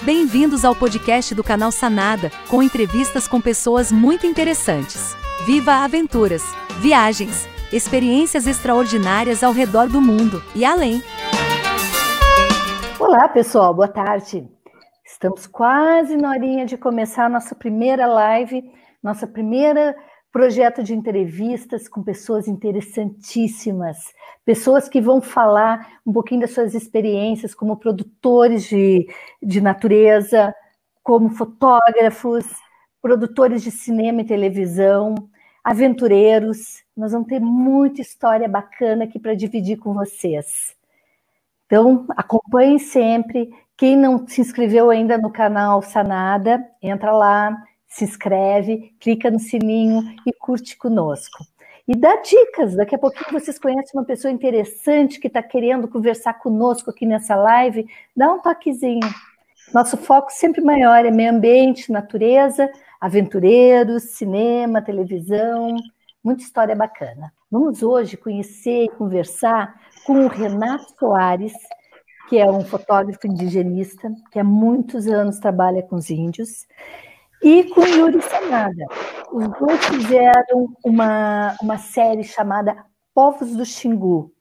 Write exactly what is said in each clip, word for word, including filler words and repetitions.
Bem-vindos ao podcast do canal Sanada, com entrevistas com pessoas muito interessantes. Viva aventuras, viagens, experiências extraordinárias ao redor do mundo e além. Olá, pessoal, boa tarde. Estamos quase na horinha de começar a nossa primeira live, nossa primeira projeto de entrevistas com pessoas interessantíssimas, pessoas que vão falar um pouquinho das suas experiências como produtores de, de natureza, como fotógrafos, produtores de cinema e televisão, aventureiros. Nós vamos ter muita história bacana aqui para dividir com vocês. Então, acompanhem sempre. Quem não se inscreveu ainda no canal Sanada, entra lá, se inscreve, clica no sininho e curte conosco. E dá dicas, daqui a pouquinho vocês conhecem uma pessoa interessante que está querendo conversar conosco aqui nessa live, dá um toquezinho. Nosso foco sempre maior é meio ambiente, natureza, aventureiros, cinema, televisão, muita história bacana. Vamos hoje conhecer e conversar com o Renato Soares, que é um fotógrafo indigenista, que há muitos anos trabalha com os índios, e com Yuri Sanada. Os dois fizeram uma, uma série chamada Povos do Xingu.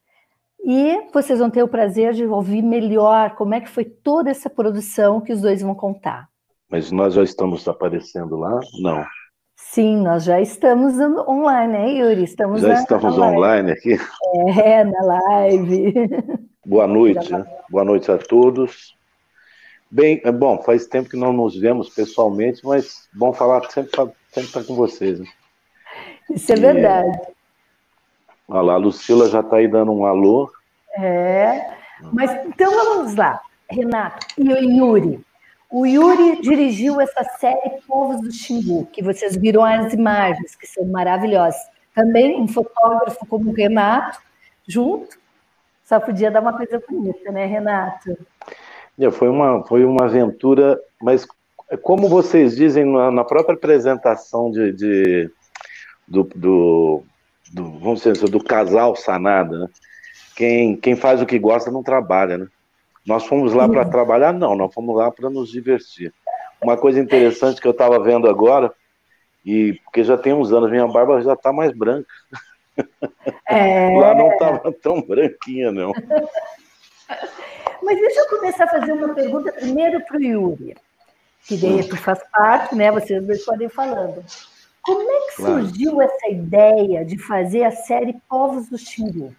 E vocês vão ter o prazer de ouvir melhor como é que foi toda essa produção que os dois vão contar. Mas nós já estamos aparecendo lá? Não. Sim, nós já estamos online, né, Yuri? Estamos já na, estamos na online aqui? É, na live. Boa noite, né? Boa noite a todos. Bem, é bom, faz tempo que não nos vemos pessoalmente, mas bom falar sempre sempre estar com vocês. Né? Isso é e, verdade. Olha lá, a Lucila já está aí dando um alô. É, mas então vamos lá, Renato e o Yuri. O Yuri dirigiu essa série Povos do Xingu, que vocês viram as imagens, que são maravilhosas. Também um fotógrafo como o Renato, junto, só podia dar uma coisa bonita, né, Renato? Foi uma, foi uma aventura, mas como vocês dizem na, na própria apresentação de, de, do, do, do, vamos dizer, do casal Sanada, né? quem, quem faz o que gosta não trabalha, né? Nós fomos lá para trabalhar? Não, nós fomos lá para nos divertir. Uma coisa interessante que eu estava vendo agora, e porque já tem uns anos, minha barba já está mais branca. É... Lá não estava tão branquinha, não. Mas deixa eu começar a fazer uma pergunta primeiro para o Yuri, que daí tu faz parte, né? Vocês dois podem ir falando. Como é que claro. surgiu essa ideia de fazer a série Povos do Xingu?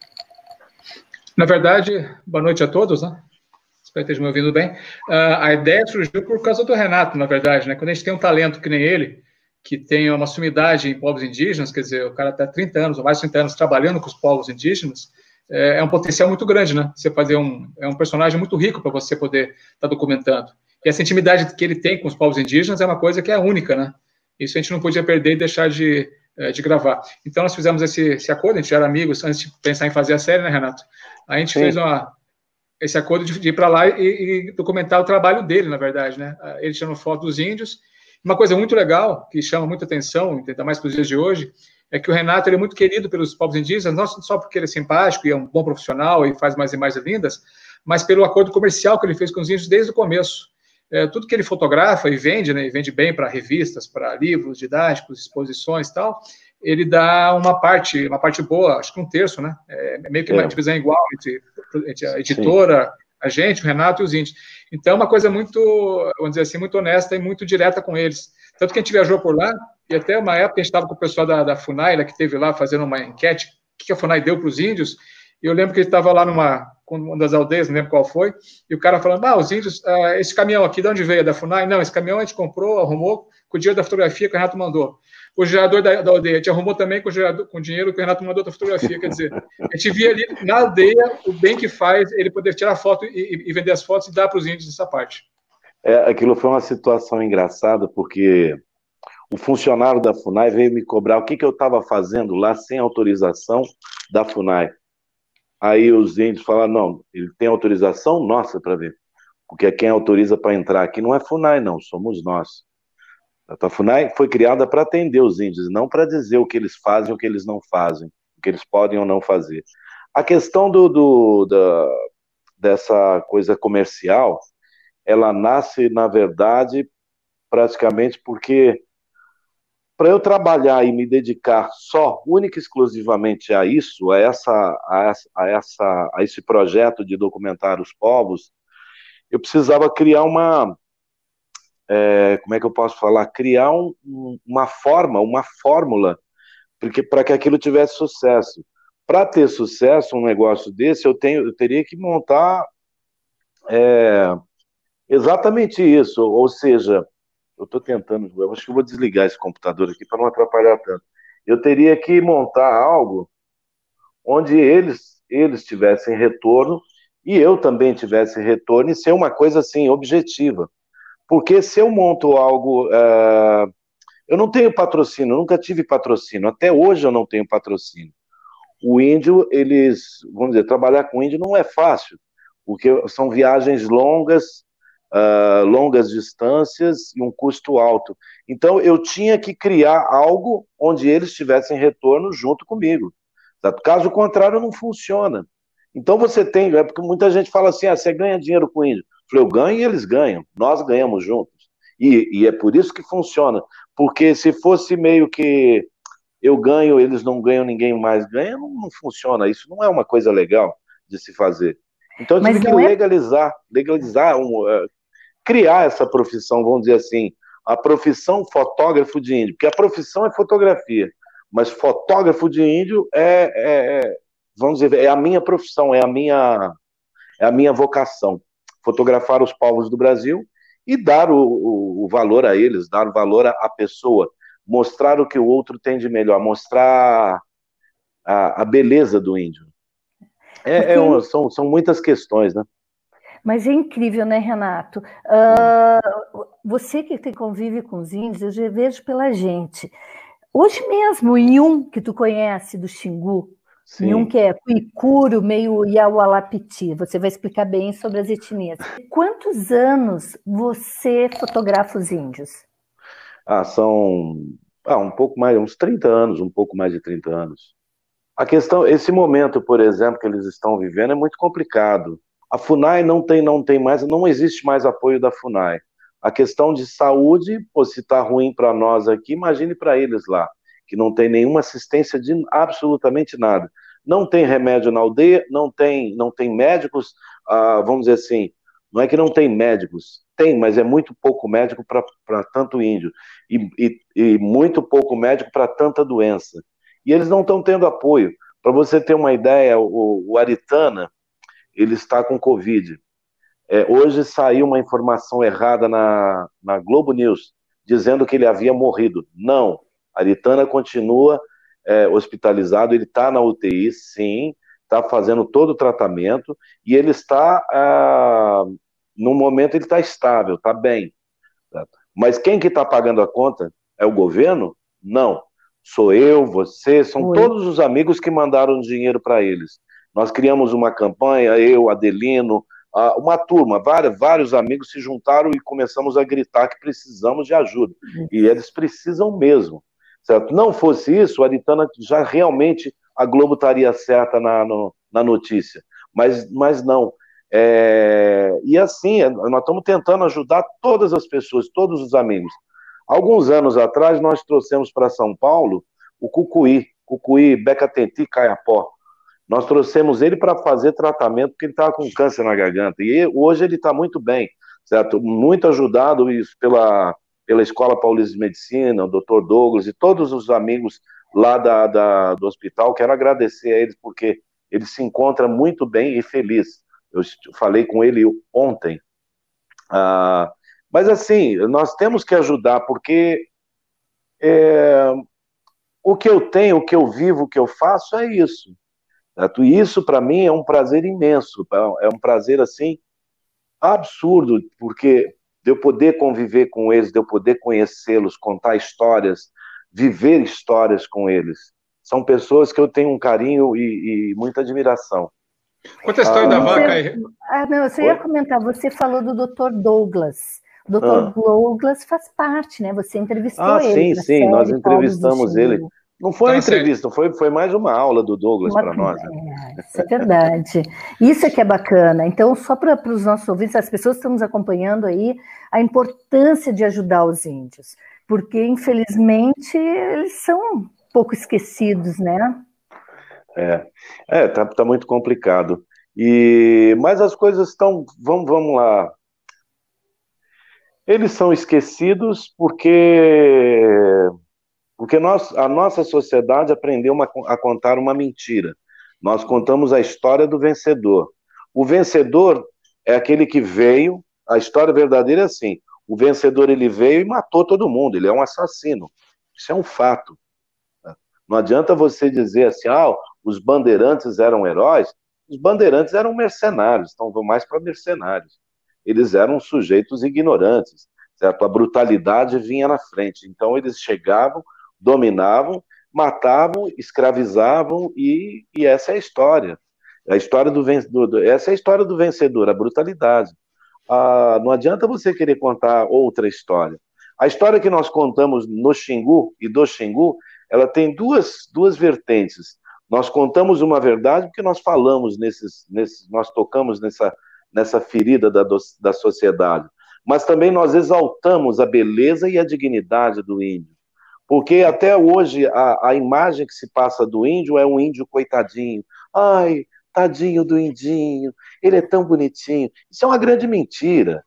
Na verdade, boa noite a todos, né? Espero que estejam me ouvindo bem. Uh, a ideia surgiu por causa do Renato, na verdade, né? Quando a gente tem um talento que nem ele, que tem uma sumidade em povos indígenas, quer dizer, o cara está há trinta anos, ou mais de trinta anos, trabalhando com os povos indígenas, é um potencial muito grande, né? Você fazer um, é um personagem muito rico para você poder estar tá documentando. E essa intimidade que ele tem com os povos indígenas é uma coisa que é única, né? Isso a gente não podia perder e deixar de, de gravar. Então, nós fizemos esse, esse acordo, a gente era amigos antes de pensar em fazer a série, né, Renato? A gente Sim. fez uma, esse acordo de, de ir para lá e, e documentar o trabalho dele, na verdade, né? Ele tirando foto dos índios. Uma coisa muito legal, que chama muita atenção, ainda mais para os dias de hoje, é que o Renato ele é muito querido pelos povos indígenas, não só porque ele é simpático e é um bom profissional e faz mais imagens lindas, mas pelo acordo comercial que ele fez com os índios desde o começo. É, tudo que ele fotografa e vende, né, e vende bem para revistas, para livros didáticos, exposições e tal, ele dá uma parte, uma parte boa, acho que um terço, né? É meio que uma é. divisão igual entre, entre a editora, Sim. a gente, o Renato e os índios. Então, é uma coisa muito, vamos dizer assim, muito honesta e muito direta com eles. Tanto que a gente viajou por lá, e até uma época a gente estava com o pessoal da, da FUNAI, lá, que teve lá fazendo uma enquete, o que a FUNAI deu para os índios, e eu lembro que ele estava lá numa uma das aldeias, não lembro qual foi, e o cara falando, ah, os índios, ah, esse caminhão aqui, de onde veio? Da FUNAI? Não, esse caminhão a gente comprou, arrumou, com o dinheiro da fotografia que o Renato mandou. O gerador da, da aldeia, a gente arrumou também com o, gerador, com o dinheiro que o Renato mandou da fotografia, quer dizer, a gente via ali na aldeia o bem que faz ele poder tirar foto e, e vender as fotos e dar para os índios essa parte. É, aquilo foi uma situação engraçada, porque o funcionário da FUNAI veio me cobrar o que, que eu estava fazendo lá sem autorização da FUNAI. Aí os índios falaram, não, ele tem autorização nossa para ver, porque quem autoriza para entrar aqui não é FUNAI, não, somos nós. A FUNAI foi criada para atender os índios, não para dizer o que eles fazem ou o que eles não fazem, o que eles podem ou não fazer. A questão do, do, da, dessa coisa comercial ela nasce, na verdade, praticamente porque para eu trabalhar e me dedicar só, única e exclusivamente a isso, a, essa, a, essa, a, essa, a esse projeto de documentar os povos, eu precisava criar uma, é, como é que eu posso falar, criar um, uma forma, uma fórmula, porque para que aquilo tivesse sucesso. Para ter sucesso, um negócio desse, eu, tenho, eu teria que montar é, exatamente isso, ou seja, eu estou tentando, eu acho que eu vou desligar esse computador aqui para não atrapalhar tanto. Eu teria que montar algo onde eles, eles tivessem retorno e eu também tivesse retorno e ser uma coisa assim, objetiva. Porque se eu monto algo... Uh, eu não tenho patrocínio, nunca tive patrocínio, até hoje eu não tenho patrocínio. O índio, eles, vamos dizer, trabalhar com índio não é fácil, porque são viagens longas, uh, longas distâncias e um custo alto. Então, eu tinha que criar algo onde eles tivessem retorno junto comigo. Certo? Caso contrário, não funciona. Então, você tem, é porque muita gente fala assim, ah, você ganha dinheiro com índio. Eu falei, eu ganho e eles ganham, nós ganhamos juntos. E, e é por isso que funciona, porque se fosse meio que eu ganho, eles não ganham, ninguém mais ganha, não, não funciona. Isso não é uma coisa legal de se fazer. Então eu tive que legalizar, legalizar, um, uh, criar essa profissão, vamos dizer assim, a profissão fotógrafo de índio, porque a profissão é fotografia, mas fotógrafo de índio é, é, é vamos dizer, é a minha profissão, é a minha, é a minha vocação, fotografar os povos do Brasil e dar o, o, o valor a eles, dar o valor à pessoa, mostrar o que o outro tem de melhor, mostrar a, a beleza do índio. É, é uma, são, são muitas questões, né? Mas é incrível, né, Renato? Uh, você que tem convive com os índios, eu já vejo pela gente. Hoje mesmo, em um que tu conhece do Xingu, em um que é Cuicuro, meio Iaualapiti, você vai explicar bem sobre as etnias. Quantos anos você fotografa os índios? Ah, são ah, um pouco mais, uns trinta anos, um pouco mais de trinta anos. A questão, esse momento, por exemplo, que eles estão vivendo é muito complicado. A FUNAI não tem, não tem mais, não existe mais apoio da FUNAI. A questão de saúde, pô, se está ruim para nós aqui, imagine para eles lá, que não tem nenhuma assistência de absolutamente nada. Não tem remédio na aldeia, não tem, não tem médicos, ah, vamos dizer assim, não é que não tem médicos, tem, mas é muito pouco médico para tanto índio, e, e, e muito pouco médico para tanta doença. E eles não estão tendo apoio. Para você ter uma ideia, o, o Aritana, ele está com Covid. É, hoje saiu uma informação errada na, na Globo News, dizendo que ele havia morrido. Não, Aritana continua é, hospitalizado, ele está na U T I, sim, está fazendo todo o tratamento, e ele está, ah, no momento ele está estável, está bem. Certo? Mas quem que está pagando a conta? É o governo? Não. Sou eu, você, são Oi. todos os amigos que mandaram dinheiro para eles. Nós criamos uma campanha, eu, Adelino, uma turma, vários, vários amigos se juntaram e começamos a gritar que precisamos de ajuda. E eles precisam mesmo. Certo? Não fosse isso, a Aritana já realmente, a Globo estaria certa na, no, na notícia. Mas, mas não. É... E assim, nós estamos tentando ajudar todas as pessoas, todos os amigos. Alguns anos atrás, nós trouxemos para São Paulo o Cucuí, Cucuí, Becatenti, Caiapó. Nós trouxemos ele para fazer tratamento, porque ele estava com câncer na garganta. E hoje ele está muito bem, certo? Muito ajudado isso pela, pela Escola Paulista de Medicina, o doutor Douglas e todos os amigos lá da, da, do hospital. Quero agradecer a eles, porque ele se encontra muito bem e feliz. Eu falei com ele ontem. Ah, mas assim, nós temos que ajudar, porque é, o que eu tenho, o que eu vivo, o que eu faço é isso. Certo? E isso para mim é um prazer imenso, é um prazer assim absurdo, porque de eu poder conviver com eles, de eu poder conhecê-los, contar histórias, viver histórias com eles. São pessoas que eu tenho um carinho e, e muita admiração. Conta a história ah, da vaca aí. Ah, não, você ia comentar, você falou do doutor Douglas. O doutor ah. Douglas faz parte, né? Você entrevistou ah, ele. Sim, sim, nós entrevistamos ele. Não foi Tá uma na série. entrevista, foi, foi mais uma aula do Douglas Uma- para nós. Né? É, isso é verdade. Isso é que é bacana. Então, só para os nossos ouvintes, as pessoas que estão nos acompanhando aí, a importância de ajudar os índios, porque, infelizmente, eles são um pouco esquecidos, né? É, é tá, tá muito complicado. E, mas as coisas estão. Vamos, vamos lá. Eles são esquecidos porque, porque nós, a nossa sociedade aprendeu uma- a contar uma mentira. Nós contamos a história do vencedor. O vencedor é aquele que veio. A história verdadeira é assim: o vencedor ele veio e matou todo mundo. Ele é um assassino. Isso é um fato. Não adianta você dizer assim, ah, os bandeirantes eram heróis. Os bandeirantes eram mercenários, então vão mais para mercenários. Eles eram sujeitos ignorantes, certo? A brutalidade vinha na frente. Então eles chegavam, dominavam, matavam, escravizavam e, e essa é a história. A história do vencedor, essa é a história do vencedor, a brutalidade. Ah, não adianta você querer contar outra história. A história que nós contamos no Xingu e do Xingu, ela tem duas, duas vertentes. Nós contamos uma verdade porque nós falamos nesses, nesses nós tocamos nessa, nessa ferida da, da sociedade. Mas também nós exaltamos a beleza e a dignidade do índio. Porque até hoje a, a imagem que se passa do índio é um índio coitadinho. Ai, tadinho do indinho, ele é tão bonitinho. Isso é uma grande mentira.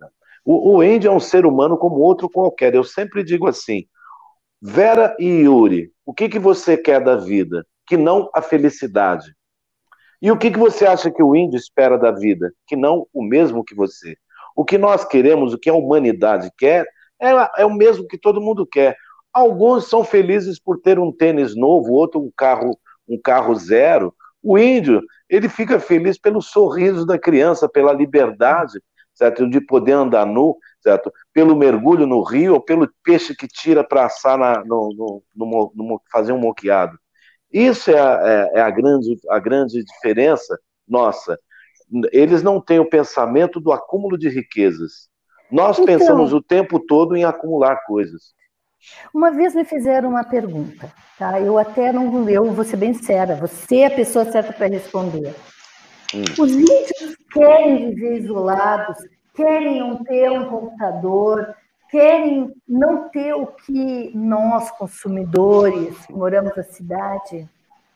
O, o índio é um ser humano como outro qualquer. Eu sempre digo assim, Vera e Yuri, o que, que você quer da vida? Que não a felicidade. E o que, que você acha que o índio espera da vida? Que não o mesmo que você. O que nós queremos, o que a humanidade quer, é, é o mesmo que todo mundo quer. Alguns são felizes por ter um tênis novo, outro um carro, um carro zero. O índio, ele fica feliz pelo sorriso da criança, pela liberdade, certo? De poder andar nu, certo? Pelo mergulho no rio, ou pelo peixe que tira para assar na, no, no, no, no, fazer um moqueado. Isso é, a, é, é a, grande, a grande diferença nossa. Eles não têm o pensamento do acúmulo de riquezas. Nós Então, pensamos o tempo todo em acumular coisas. Uma vez me fizeram uma pergunta, tá? Eu até não, eu vou ser bem sincera, você é a pessoa certa para responder. Hum. Os índios querem viver isolados, querem não ter um computador, querem não ter o que nós, consumidores, moramos na cidade,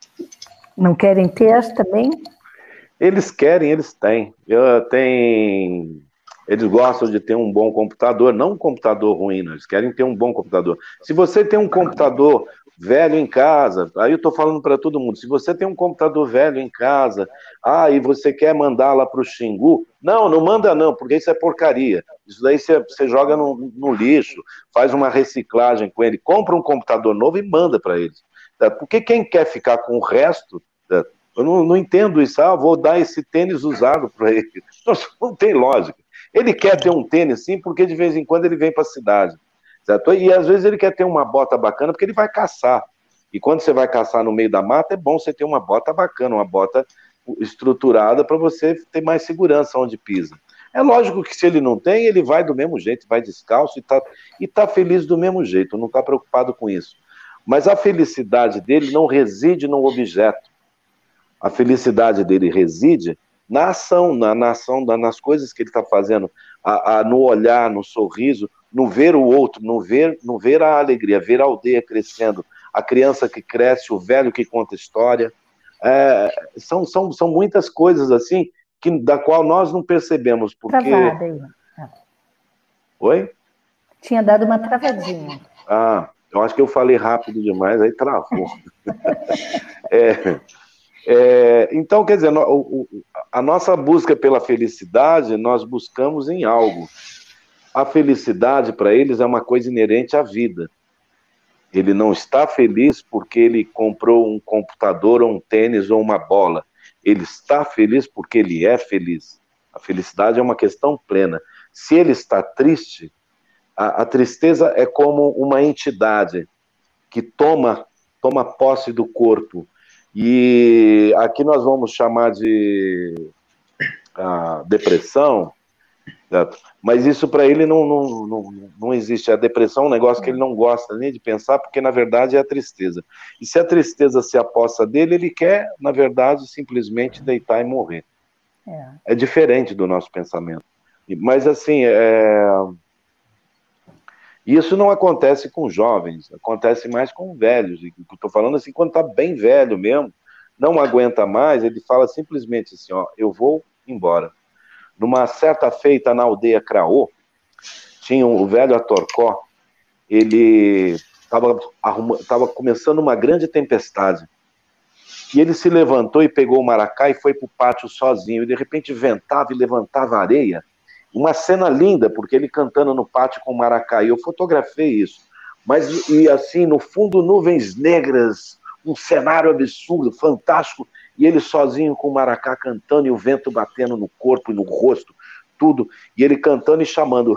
não querem ter também? Eles querem, eles têm. Eu tenho... Eles gostam de ter um bom computador, não um computador ruim, não. Eles querem ter um bom computador. Se você tem um computador velho em casa, aí eu estou falando para todo mundo, se você tem um computador velho em casa, ah, e você quer mandar lá para o Xingu, não, não manda não, porque isso é porcaria. Isso daí você, você joga no, no lixo, faz uma reciclagem com ele, compra um computador novo e manda para eles. Tá? Porque quem quer ficar com o resto, tá? Eu não, não entendo isso, ah, vou dar esse tênis usado para ele. Não, não tem lógica. Ele quer ter um tênis, sim, porque de vez em quando ele vem para a cidade. Certo? E às vezes ele quer ter uma bota bacana, porque ele vai caçar. E quando você vai caçar no meio da mata, é bom você ter uma bota bacana, uma bota estruturada para você ter mais segurança onde pisa. É lógico que se ele não tem, ele vai do mesmo jeito, vai descalço e está e tá feliz do mesmo jeito, não está preocupado com isso. Mas a felicidade dele não reside no objeto. A felicidade dele reside na ação, na, na ação, nas coisas que ele está fazendo, a, a, no olhar, no sorriso, no ver o outro, no ver, no ver a alegria, ver a aldeia crescendo, a criança que cresce, o velho que conta história. É, são, são, são muitas coisas assim, que, da qual nós não percebemos. Porque... Travada aí. Ah. Oi? Tinha dado uma travadinha. Ah, eu acho que eu falei rápido demais, aí travou. é... É, então, quer dizer, a nossa busca pela felicidade, nós buscamos em algo. A felicidade, para eles, é uma coisa inerente à vida. Ele não está feliz porque ele comprou um computador, ou um tênis, ou uma bola. Ele está feliz porque ele é feliz. A felicidade é uma questão plena. Se ele está triste, a, a tristeza é como uma entidade que toma, toma posse do corpo. E aqui nós vamos chamar de a depressão, Certo. Mas isso para ele não, não, não, não existe. A depressão é um negócio que ele não gosta nem de pensar, porque na verdade é a tristeza. E se a tristeza se aposta dele, ele quer, na verdade, simplesmente deitar e morrer. É, é diferente do nosso pensamento. Mas assim, é... isso não acontece com jovens, acontece mais com velhos. Estou falando assim, quando está bem velho mesmo, não aguenta mais, ele fala simplesmente assim, ó, eu vou embora. Numa certa feita na aldeia Craô, tinha um, o velho Atorcó, ele estava começando uma grande tempestade. E ele se levantou e pegou o maracá e foi para o pátio sozinho. E de repente ventava e levantava areia. Uma cena linda, porque ele cantando no pátio com o maracá. E eu fotografei isso. Mas, e assim, no fundo, nuvens negras, um cenário absurdo, fantástico. E ele sozinho com o maracá cantando e o vento batendo no corpo e no rosto, tudo. E ele cantando e chamando.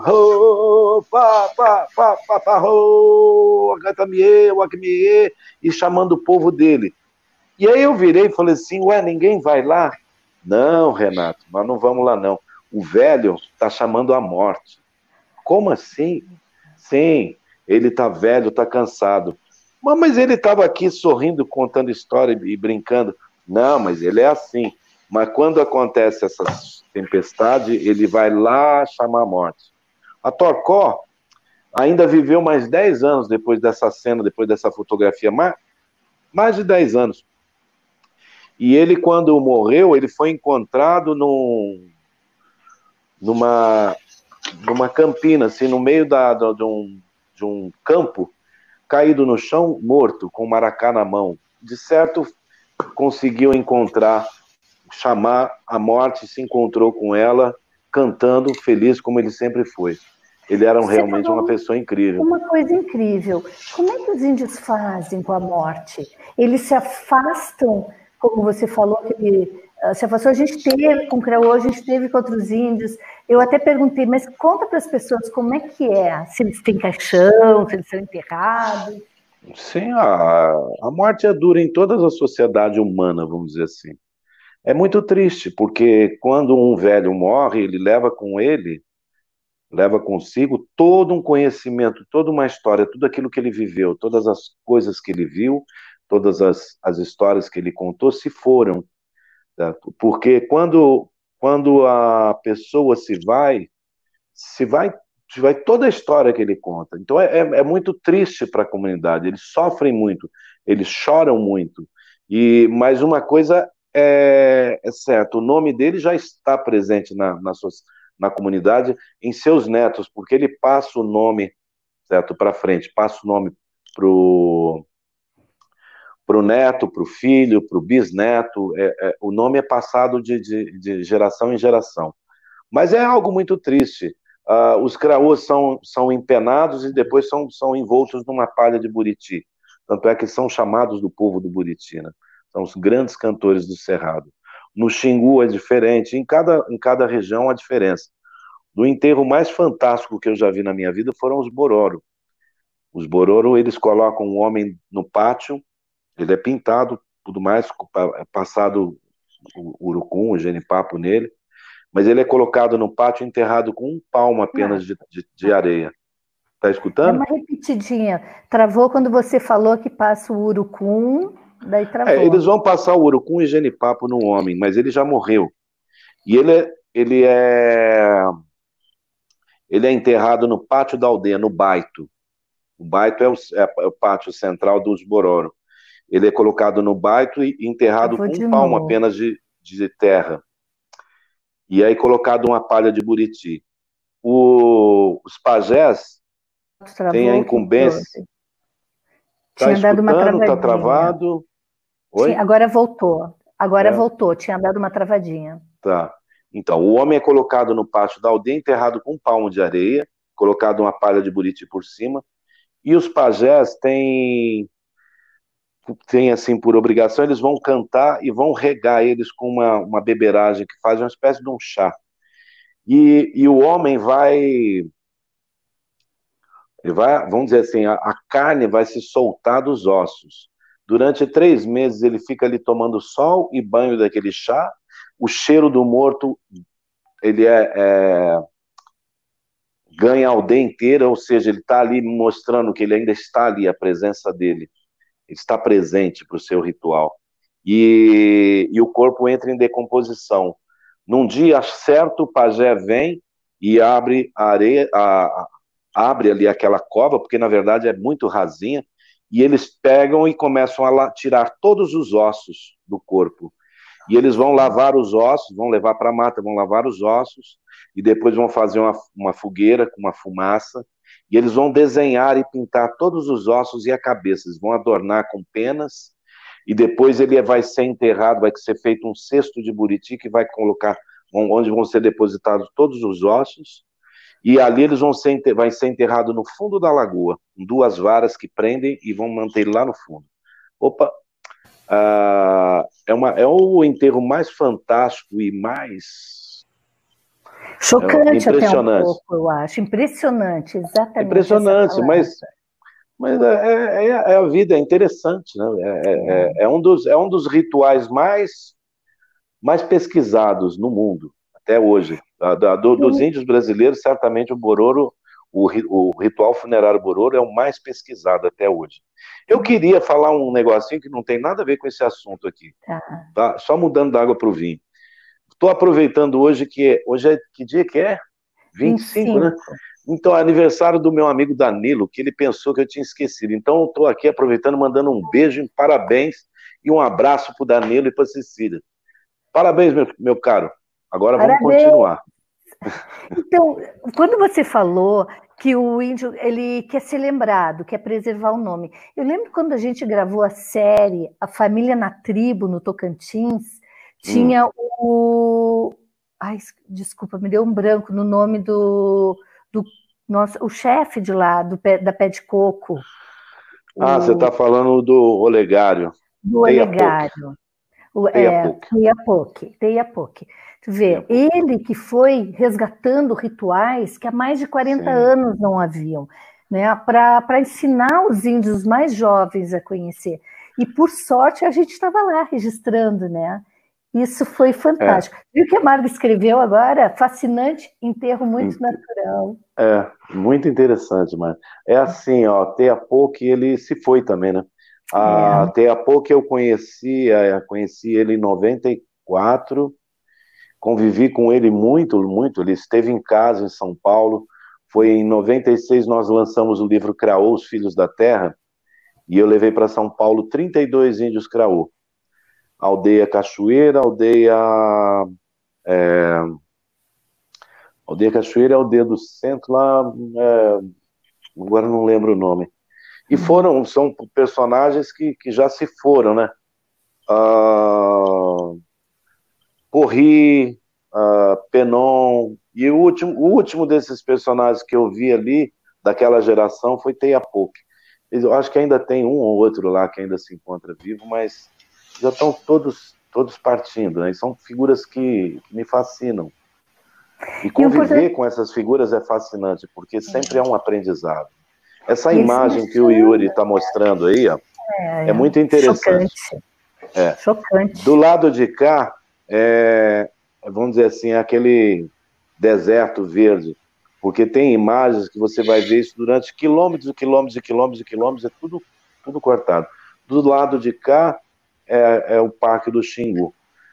E chamando o povo dele. E aí eu virei e falei assim, ué, ninguém vai lá? Não, Renato, nós não vamos lá não. O velho está chamando a morte. Como assim? Sim, ele está velho, está cansado. Mas, mas ele estava aqui sorrindo, contando história e brincando. Não, mas ele é assim. Mas quando acontece essa tempestade, ele vai lá chamar a morte. A Torcó ainda viveu mais dez anos depois dessa cena, depois dessa fotografia, mais, mais de dez anos. E ele, quando morreu, ele foi encontrado num, numa, numa campina, assim, no meio da, de, um, de um campo, caído no chão, morto, com o maracá na mão. De certo, conseguiu encontrar, chamar a morte, se encontrou com ela, cantando, feliz como ele sempre foi. Ele era um, realmente uma pessoa incrível. Uma coisa incrível. Como é que os índios fazem com a morte? Eles se afastam, como você falou, que ele se afastou. A gente teve com o Craô, a gente teve com outros índios. Eu até perguntei, mas conta para as pessoas como é que é, se eles têm caixão, se eles são enterrados. Sim, a, a morte é dura em toda a sociedade humana, vamos dizer assim. É muito triste, porque quando um velho morre, ele leva com ele, leva consigo todo um conhecimento, toda uma história, tudo aquilo que ele viveu, todas as coisas que ele viu, todas as, as histórias que ele contou se foram. Certo? Porque quando, quando a pessoa se vai, se vai, se vai toda a história que ele conta. Então é, é muito triste para a comunidade, eles sofrem muito, eles choram muito. E, mas uma coisa é, é certa, o nome dele já está presente na, na, sua, na comunidade, em seus netos, porque ele passa o nome, certo, para frente, passa o nome para o para o neto, para o filho, para o bisneto, é, é, o nome é passado de, de, de geração em geração. Mas é algo muito triste. Uh, os craôs são, são empenados e depois são, são envoltos numa palha de buriti. Tanto é que são chamados do povo do Buriti, né? São os grandes cantores do Cerrado. No Xingu é diferente, em cada, em cada região há diferença. Do enterro mais fantástico que eu já vi na minha vida foram os Bororo. Os Bororo, eles colocam um homem no pátio, ele é pintado, tudo mais, passado o urucum, o genipapo nele, mas ele é colocado no pátio enterrado com um palmo apenas de, de, de areia. Tá escutando? É uma repetidinha. Travou quando você falou que passa o urucum, daí travou. É, eles vão passar o urucum e genipapo no homem, mas ele já morreu. E ele é, ele é, ele é enterrado no pátio da aldeia, no baito. O baito é o, é o pátio central dos Bororo. Ele é colocado no baito e enterrado com um palmo apenas de, de terra. E aí colocado uma palha de buriti. O, os pajés têm a incumbência... Tá tinha dado uma travadinha. Tá travado? Oi? Tinha, agora voltou. Agora é. voltou. Tinha dado uma travadinha. Tá. Então, o homem é colocado no pátio da aldeia, enterrado com um palmo de areia, colocado uma palha de buriti por cima. E os pajés têm... tem assim, por obrigação, eles vão cantar e vão regar eles com uma, uma beberagem que faz uma espécie de um chá. E, e o homem vai, ele vai, vamos dizer assim, a, a carne vai se soltar dos ossos. Durante três meses ele fica ali tomando sol e banho daquele chá. O cheiro do morto, ele é, é ganha a aldeia inteira, ou seja, ele está ali mostrando que ele ainda está ali, a presença dele, ele está presente para o seu ritual. E, e o corpo entra em decomposição. Num dia certo, o pajé vem e abre a areia, a, a, abre ali aquela cova, porque na verdade é muito rasinha, e eles pegam e começam a tirar todos os ossos do corpo. E eles vão lavar os ossos, vão levar para a mata, vão lavar os ossos, e depois vão fazer uma, uma fogueira com uma fumaça, e eles vão desenhar e pintar todos os ossos e a cabeça, eles vão adornar com penas, e depois ele vai ser enterrado, vai ser feito um cesto de buriti que vai colocar, onde vão ser depositados todos os ossos, e ali eles vão ser, vai ser enterrado no fundo da lagoa, com duas varas que prendem e vão manter ele lá no fundo. Opa! Ah, é, uma, é o enterro mais fantástico e mais... Chocante é, até um pouco, eu acho. Impressionante, exatamente. Impressionante, mas... Mas é, é, é a vida, é interessante, né? É, é, é, um dos, é um dos rituais mais, mais pesquisados no mundo, até hoje. Da, da, do, dos índios brasileiros, certamente o Bororo, o, o ritual funerário Bororo é o mais pesquisado até hoje. Eu queria falar um negocinho que não tem nada a ver com esse assunto aqui, tá? Só mudando da água para o vinho. Estou aproveitando hoje que... Hoje é... Que dia que é? vinte e cinco, né? Então, é aniversário do meu amigo Danilo, que ele pensou que eu tinha esquecido. Então, eu estou aqui aproveitando, mandando um beijo, parabéns e um abraço para o Danilo e para a Cecília. Parabéns, meu, meu caro. Agora parabéns. Vamos continuar. Então, quando você falou que o índio ele quer ser lembrado, quer preservar o nome, eu lembro quando a gente gravou a série A Família na Tribo, no Tocantins, tinha hum. o... Ai, desculpa, me deu um branco no nome do... do nosso, o chefe de lá, do, da Pé de Coco. Ah, o... você está falando do Olegário. Do Olegário. O, é, Teiapoque. Teiapoque. Tu vê, Teiapoque. Ele que foi resgatando rituais que há mais de quarenta Sim. anos não haviam, né, para ensinar os índios mais jovens a conhecer. E, por sorte, a gente estava lá registrando, né? Isso foi fantástico. É. Viu o que a Marga escreveu agora? Fascinante, enterro muito natural. É, muito interessante, Marga. É assim, ó, Teiapoque, ele se foi também, né? A é. Teiapoque eu conheci, eu conheci ele em noventa e quatro, convivi com ele muito, muito, ele esteve em casa em São Paulo, foi em noventa e seis nós lançamos o livro Craô, Os Filhos da Terra, e eu levei para São Paulo trinta e dois índios Craô. Aldeia Cachoeira, aldeia... É, aldeia Cachoeira é a aldeia do centro, lá... É, agora não lembro o nome. E foram, são personagens que, que já se foram, né? Uh, Porri, uh, Penon, e o último, o último desses personagens que eu vi ali, daquela geração, foi Teiapoque. Eu acho que ainda tem um ou outro lá que ainda se encontra vivo, mas... já estão todos, todos partindo, né? E são figuras que, que me fascinam. E conviver com essas figuras é fascinante, porque sempre é um aprendizado. Essa imagem que o Yuri está mostrando aí, ó, é, é muito interessante. Chocante. É. Chocante. Do lado de cá, é, vamos dizer assim, é aquele deserto verde, porque tem imagens que você vai ver isso durante quilômetros e quilômetros e quilômetros e quilômetros, é tudo, tudo cortado. Do lado de cá, É, é o Parque do Xingu.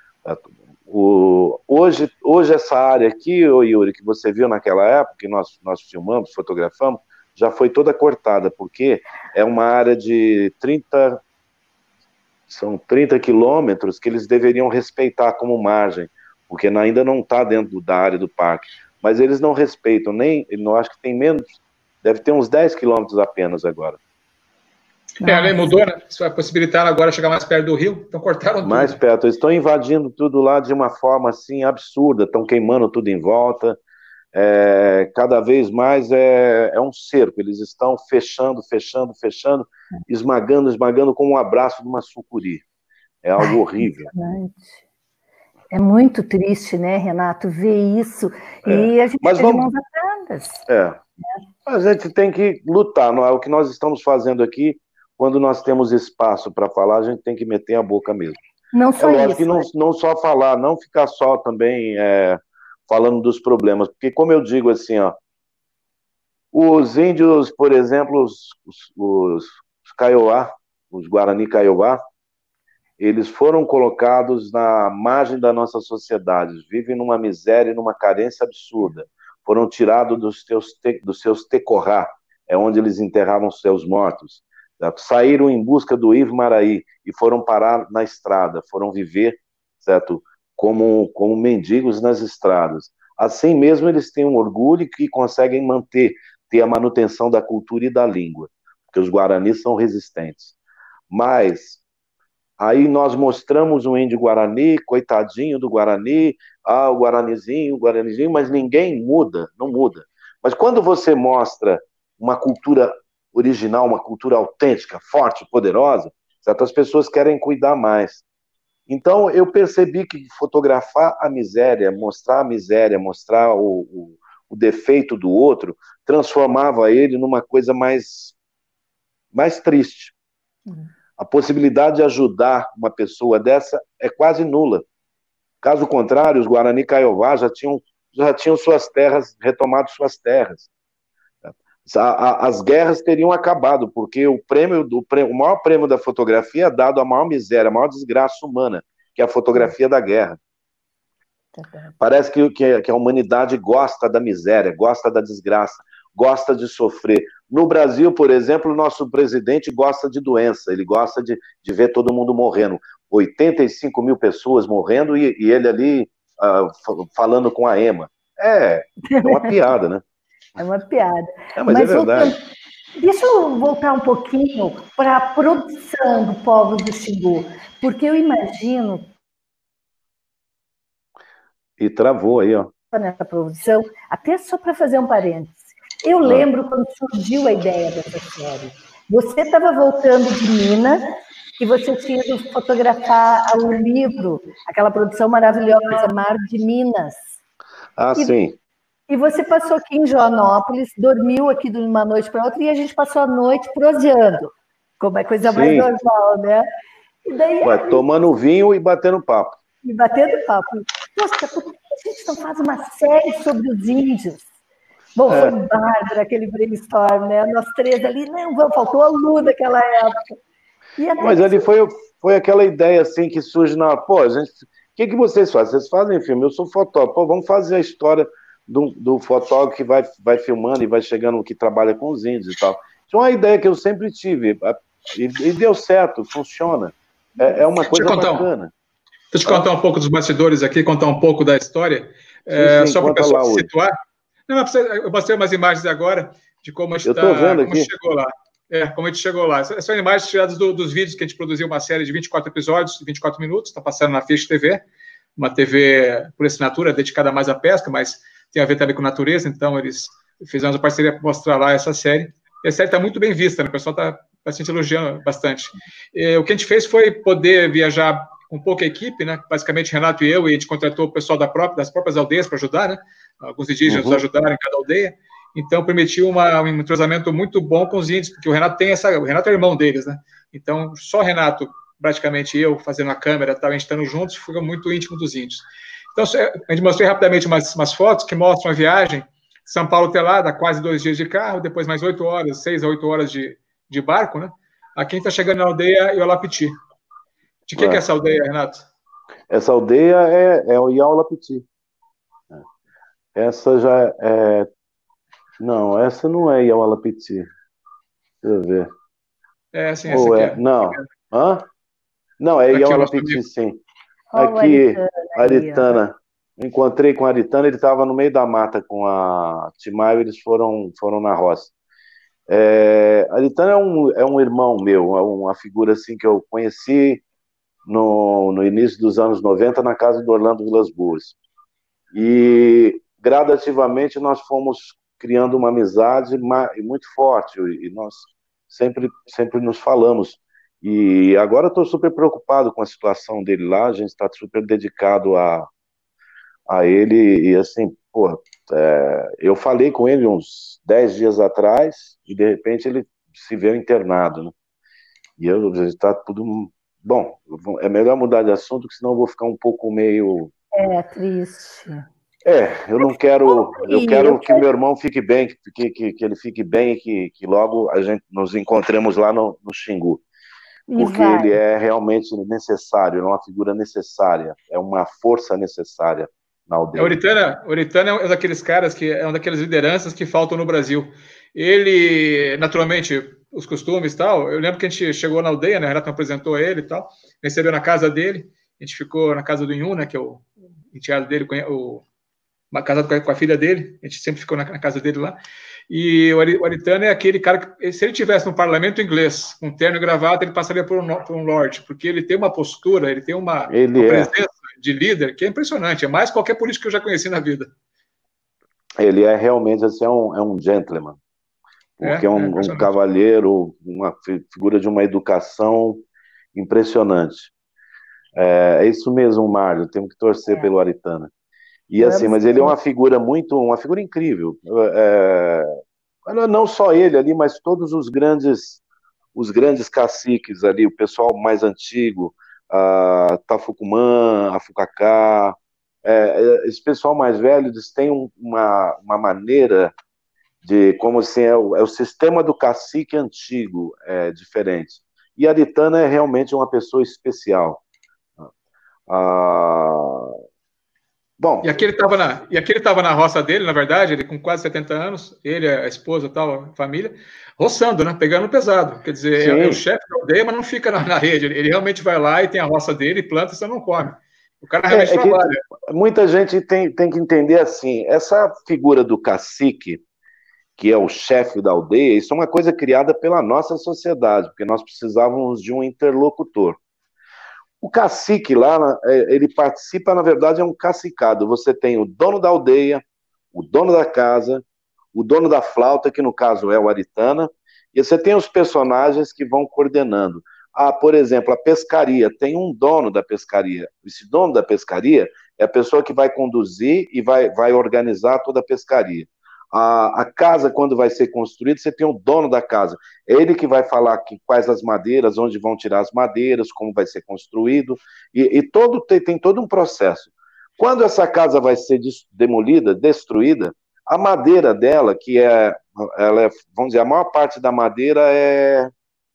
O, hoje, hoje essa área aqui, ô Yuri, que você viu naquela época, que nós, nós filmamos, fotografamos, já foi toda cortada, porque é uma área de trinta, são trinta quilômetros que eles deveriam respeitar como margem, porque ainda não está dentro da área do parque, mas eles não respeitam, nem, eu acho que tem menos, deve ter uns dez quilômetros apenas agora. É, a lei mudou, né? Isso vai possibilitar agora chegar mais perto do rio, então cortaram tudo. Mais perto, eles estão invadindo tudo lá de uma forma assim absurda, estão queimando tudo em volta, é, cada vez mais é, é um cerco, eles estão fechando, fechando, fechando, esmagando, esmagando com um abraço de uma sucuri. É algo horrível. É muito triste, né, Renato, ver isso, é. E a gente Mas tem vamos... mãos atadas. É. A gente tem que lutar, não é o que nós estamos fazendo aqui. Quando nós temos espaço para falar, a gente tem que meter a boca mesmo. Não só é lógico isso. que não, não só falar, não ficar só também é, falando dos problemas. Porque, como eu digo assim, ó, Os índios, por exemplo, os, os, os, os Kaiowá, os Guarani Kaiowá, eles foram colocados na margem da nossa sociedade, vivem numa miséria e numa carência absurda. Foram tirados dos seus, dos seus tecorá, é onde eles enterravam seus mortos. Saíram em busca do Ivo Maraí e foram parar na estrada, foram viver, certo, como, como mendigos nas estradas. Assim mesmo eles têm um orgulho que conseguem manter, ter a manutenção da cultura e da língua, porque os guaranis são resistentes. Mas aí nós mostramos um índio Guarani, coitadinho do Guarani, ah, o Guaranizinho, o Guaranizinho, mas ninguém muda, não muda. Mas quando você mostra uma cultura original, uma cultura autêntica, forte, poderosa, certas pessoas querem cuidar mais. Então eu percebi que fotografar a miséria, mostrar a miséria, mostrar o, o, o defeito do outro, transformava ele numa coisa mais, mais triste. Uhum. A possibilidade de ajudar uma pessoa dessa é quase nula. Caso contrário, os Guarani Kaiowá já tinham, já tinham suas terras, retomado suas terras. As guerras teriam acabado, porque o, prêmio do, o maior prêmio da fotografia é dado à maior miséria, à maior desgraça humana, que é a fotografia da guerra. Parece que, que a humanidade gosta da miséria, gosta da desgraça, gosta de sofrer. No Brasil, por exemplo, o nosso presidente gosta de doença, ele gosta de, de ver todo mundo morrendo. oitenta e cinco mil pessoas morrendo e, e ele ali uh, falando com a Ema. É, é uma piada, né? É uma piada. É, mas, mas é verdade. Voltando, deixa eu voltar um pouquinho para a produção do Povos do Xingu, porque eu imagino... E travou aí, ó. Nessa produção, até só para fazer um parênteses. Eu ah. lembro quando surgiu a ideia dessa série. Você estava voltando de Minas e você tinha de fotografar o livro, aquela produção maravilhosa, Mar de Minas. Ah, e, sim. E você passou aqui em Joanópolis, dormiu aqui de uma noite para outra e a gente passou a noite proseando, como é coisa sim. mais normal, né? E daí, Ué, tomando vinho e batendo papo. E batendo papo. Nossa, por que a gente não faz uma série sobre os índios? Bom, é. foi bárbaro aquele brainstorm, né? Nós três ali, não, faltou a Lu naquela época. Mas ali foi, foi aquela ideia assim que surge na... Pô, gente, o que, que vocês fazem? Vocês fazem filme, eu sou fotógrafo. Pô, vamos fazer a história do, do fotógrafo que vai, vai filmando e vai chegando, que trabalha com os índios e tal. Isso é uma ideia que eu sempre tive. E, e deu certo, funciona. É, é uma coisa bacana. Deixa eu te contar um pouco dos bastidores aqui, contar um pouco da história, sim, é, sim, só para o pessoal se situar. Não, eu mostrei umas imagens agora de como a gente, tá, como a gente chegou lá. É, como a gente chegou lá. Essas são imagens tiradas do, dos vídeos que a gente produziu, uma série de vinte e quatro episódios, vinte e quatro minutos, está passando na Fish T V, uma T V por assinatura dedicada mais à pesca, mas tem a ver também com natureza, então eles fizeram uma parceria para mostrar lá essa série. E a série está muito bem vista, né? O pessoal está bastante elogiando bastante. E, o que a gente fez foi poder viajar com pouca equipe, né? Basicamente Renato e eu, e a gente contratou o pessoal da própria, das próprias aldeias para ajudar, né? Alguns indígenas uhum. ajudaram em cada aldeia, então permitiu uma, um entrosamento muito bom com os índios, porque o Renato tem essa, o Renato é irmão deles, né? Então só o Renato, praticamente eu, fazendo a câmera, tal, a gente estando juntos, foi muito íntimo dos índios. Então a gente mostrou rapidamente umas, umas fotos que mostram a viagem São Paulo Telada, quase dois dias de carro, depois mais oito horas, seis a oito horas de, de barco, né? Aqui a gente está chegando na aldeia Iolapiti. De que, é. que é essa aldeia, Renato? Essa aldeia é, é o Iolapiti. Essa já é... Não, essa não é Iolapiti. Deixa eu ver. É, assim, essa Ou aqui. É... É. Não. Hã? Não, é Iolapiti, sim. Oh, aqui, Aritana. Aritana. Encontrei com a Aritana, ele estava no meio da mata com a Timaio, eles foram, foram na roça. É, a Aritana é um, é um irmão meu, é uma figura assim que eu conheci no, no início dos anos noventa na casa do Orlando Vilas Boas. E gradativamente nós fomos criando uma amizade muito forte e nós sempre, sempre nos falamos. E agora estou super preocupado com a situação dele lá, a gente está super dedicado a, a ele e assim, pô, é, eu falei com ele uns dez dias atrás e de repente ele se viu internado, né? E eu, está tudo... Bom, é melhor mudar de assunto, porque senão eu vou ficar um pouco meio... É, triste. É, eu não quero, eu E quero eu que quero- meu irmão fique bem, que, que, que ele fique bem e que, que logo a gente nos encontremos lá no, no Xingu, E porque vai. ele é realmente necessário, é uma figura necessária, é uma força necessária na A aldeia. Oritana, Oritana é um daqueles caras que é uma daquelas lideranças que faltam no Brasil. Ele, naturalmente, os costumes e tal. Eu lembro que a gente chegou na aldeia, né? O Renato me apresentou ele e tal, recebeu na casa dele. A gente ficou na casa do Inhu, né? Que é o enteado dele, o, casado com a, com a filha dele. A gente sempre ficou na, na casa dele lá. E o Oritana é aquele cara que, se ele tivesse no parlamento inglês, com terno e gravata, ele passaria por um, por um lorde, porque ele tem uma postura, ele tem uma, Ele uma é, presença de líder que é impressionante, é mais qualquer político que eu já conheci na vida. ele é realmente assim, é um, é um gentleman, É, porque é é um, um impressionante. cavalheiro, uma fi- figura de uma educação impressionante. É, é isso mesmo, Mário, temos que torcer É, pelo Aritana. E assim, vamos mas ele é ver. uma figura muito, uma figura incrível. É, não só ele ali, mas todos os grandes, os grandes caciques ali, o pessoal mais antigo, a Tafucumã, a Fucacá, é, esse pessoal mais velho, eles têm uma, uma maneira de, como assim, é o, é o sistema do cacique antigo, é diferente. E a Aritana é realmente uma pessoa especial. Ah, bom, E aqui ele estava na, e aqui ele estava na roça dele, na verdade, ele com quase setenta anos, ele, a esposa, tal, a família, roçando, né, pegando pesado. Quer dizer, é, é o sim, chefe da aldeia, mas não fica na, na rede. Ele, ele realmente vai lá e tem a roça dele, planta e você não come. O cara realmente é, é que trabalha. muita gente tem, tem que entender assim, essa figura do cacique, que é o chefe da aldeia, isso é uma coisa criada pela nossa sociedade, porque nós precisávamos de um interlocutor. O cacique lá, ele participa, na verdade, é um cacicado. Você tem o dono da aldeia, o dono da casa, o dono da flauta, que no caso é o Aritana, e você tem os personagens que vão coordenando. Ah, por exemplo, a pescaria, tem um dono da pescaria. Esse dono da pescaria é a pessoa que vai conduzir e vai, vai organizar toda a pescaria. A, a casa, quando vai ser construída, você tem o dono da casa. É ele que vai falar que, quais as madeiras, onde vão tirar as madeiras, como vai ser construído, e, e todo, tem, tem todo um processo. Quando essa casa vai ser demolida, destruída, a madeira dela, que é, ela é, vamos dizer, a maior parte da madeira é,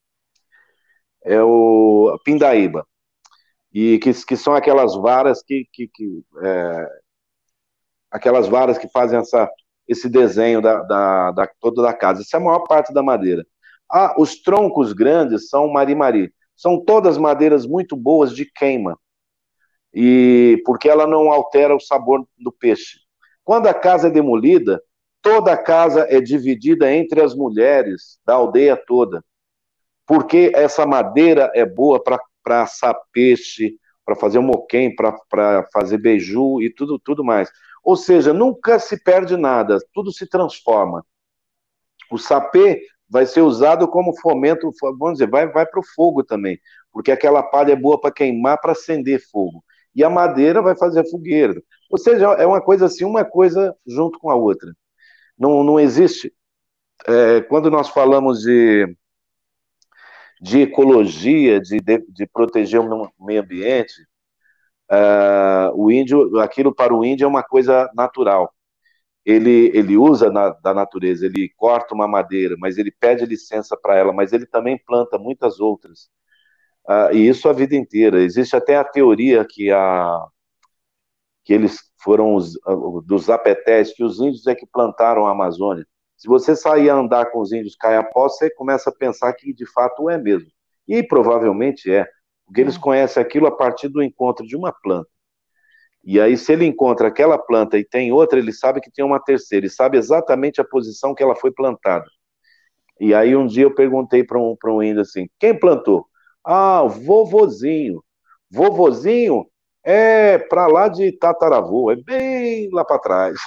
é o pindaíba, e que, que são aquelas varas que, que, que é, aquelas varas que fazem essa, esse desenho da, da, da, toda da casa. Essa é a maior parte da madeira. Ah, os troncos grandes são marimari. São todas madeiras muito boas de queima, e porque ela não altera o sabor do peixe. Quando a casa é demolida, toda a casa é dividida entre as mulheres da aldeia toda, porque essa madeira é boa para assar peixe, para fazer moquém, para fazer beiju e tudo, tudo mais. Ou seja, nunca se perde nada, tudo se transforma. O sapê vai ser usado como fomento, vamos dizer, vai, vai para o fogo também, porque aquela palha é boa para queimar, para acender fogo. E a madeira vai fazer fogueira. Ou seja, é uma coisa assim, uma coisa junto com a outra. Não, não existe... É, quando nós falamos de, de ecologia, de, de, de proteger o meio ambiente, uh, o índio, aquilo para o índio é uma coisa natural. Ele, ele usa na, da natureza, ele corta uma madeira, mas ele pede licença para ela, mas ele também planta muitas outras. Uh, e isso a vida inteira. Existe até a teoria que, a, que eles foram os, uh, dos zapetés, que os índios é que plantaram a Amazônia. Se você sair a andar com os índios caiapós, você começa a pensar que de fato é mesmo. E provavelmente é, porque eles conhecem aquilo a partir do encontro de uma planta. E aí, se ele encontra aquela planta e tem outra, ele sabe que tem uma terceira, e sabe exatamente a posição que ela foi plantada. E aí, um dia eu perguntei para um, para um índio assim, quem plantou? Ah, o vovozinho. Vovozinho é para lá de Tataravô, é bem lá para trás.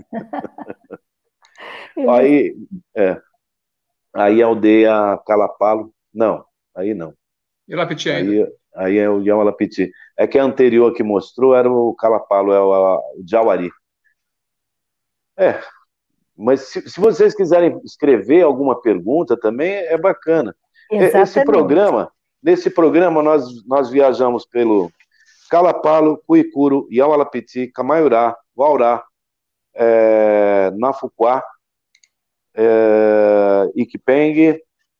aí, é, aí a aldeia Calapalo, não, aí não. E Lapiti ainda? Aí, aí é o Yamalapitti. É que a anterior que mostrou era o Calapalo, é o, a, o Jauari. É, mas se, se vocês quiserem escrever alguma pergunta também, é bacana. Exatamente. Esse programa, nesse programa nós, nós viajamos pelo Calapalo, Cuicuro, Yamalapitti, Camaiurá, Guaurá, é, Nafuquá, é, Ikipeng,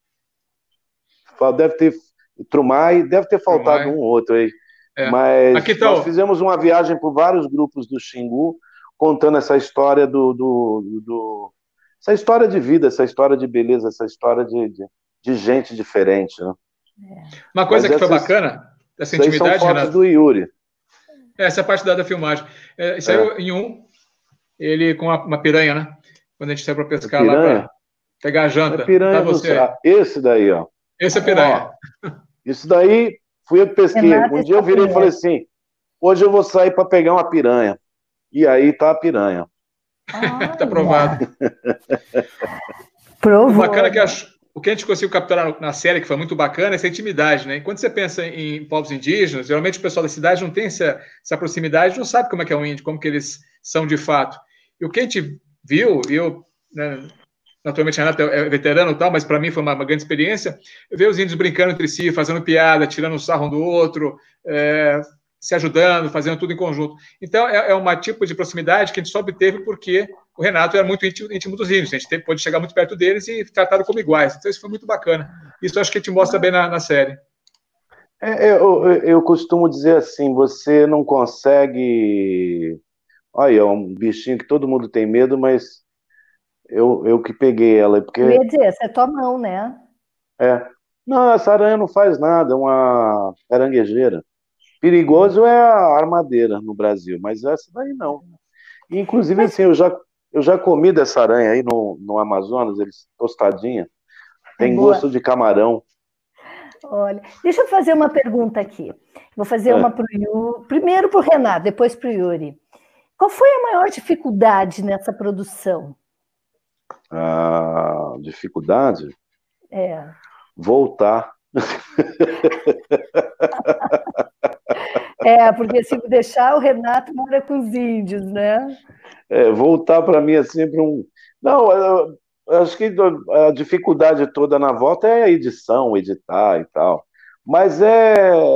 deve ter Trumai, deve ter faltado Trumai. um ou outro aí. É. Mas Aqui tá nós o... fizemos uma viagem por vários grupos do Xingu, contando essa história do, do, do, do... essa história de vida, essa história de beleza, essa história de, de, de gente diferente, né? Uma coisa Mas que essas, foi bacana, essa intimidade, são Renato. do Yuri. Essa é a parte da, da filmagem. É, saiu é. em um, ele com uma, uma piranha, né? Quando a gente saiu para pescar lá para pegar a janta. É piranha tá você. Do... Esse daí, ó. Esse é piranha. Ó, isso daí, fui eu que pesquei. Um dia eu virei e falei assim, hoje eu vou sair para pegar uma piranha. E aí tá a piranha. Ah, tá provado. Provou. O bacana é que acho, o que a gente conseguiu capturar na série, que foi muito bacana, é essa intimidade, né? Quando você pensa em povos indígenas, geralmente o pessoal da cidade não tem essa, essa proximidade, não sabe como é que é um índio, como que eles são de fato. E o que a gente viu, e eu, né, naturalmente, Renato é veterano e tal, mas para mim foi uma, uma grande experiência, ver os índios brincando entre si, fazendo piada, tirando um sarro um do outro, é, se ajudando, fazendo tudo em conjunto. Então, é, é um tipo de proximidade que a gente só obteve porque o Renato era muito íntimo, íntimo dos índios. A gente teve, pôde chegar muito perto deles e tratá-lo como iguais. Então, isso foi muito bacana. Isso eu acho que a gente mostra bem na, na série. É, eu, eu costumo dizer assim, você não consegue... Olha, é um bichinho que todo mundo tem medo, mas eu, eu que peguei ela. Porque... Eu ia dizer, essa é tua mão, né? É. Não, essa aranha não faz nada, é uma caranguejeira. Perigoso é a armadeira no Brasil, mas essa daí não. Inclusive, mas... assim, eu já, eu já comi dessa aranha aí no, no Amazonas, eles tostadinha. Tem é gosto de camarão. Olha, deixa eu fazer uma pergunta aqui. Vou fazer é. uma para o Yuri, primeiro para o Renato, depois para o Yuri. Qual foi a maior dificuldade nessa produção? A dificuldade? É. Voltar. É, porque se deixar, o Renato mora com os índios, né? É, voltar para mim é sempre um... Não, eu, eu acho que a dificuldade toda na volta é a edição, editar e tal. Mas é...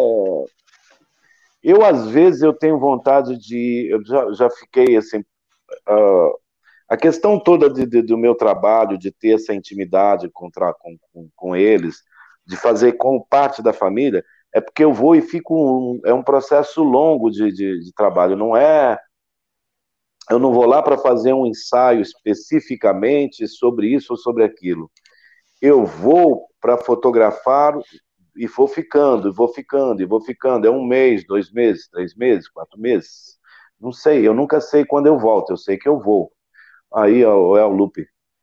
Eu, às vezes, eu tenho vontade de... Eu já, já fiquei, assim... Uh, a questão toda de, de, do meu trabalho, de ter essa intimidade com, com, com eles, de fazer como parte da família, é porque eu vou e fico... Um, é um processo longo de, de, de trabalho, não é... Eu não vou lá para fazer um ensaio especificamente sobre isso ou sobre aquilo. Eu vou para fotografar e vou ficando, e vou ficando, e vou ficando. É um mês, dois meses, três meses, quatro meses. Não sei, eu nunca sei quando eu volto, eu sei que eu vou. Aí é o Lupe.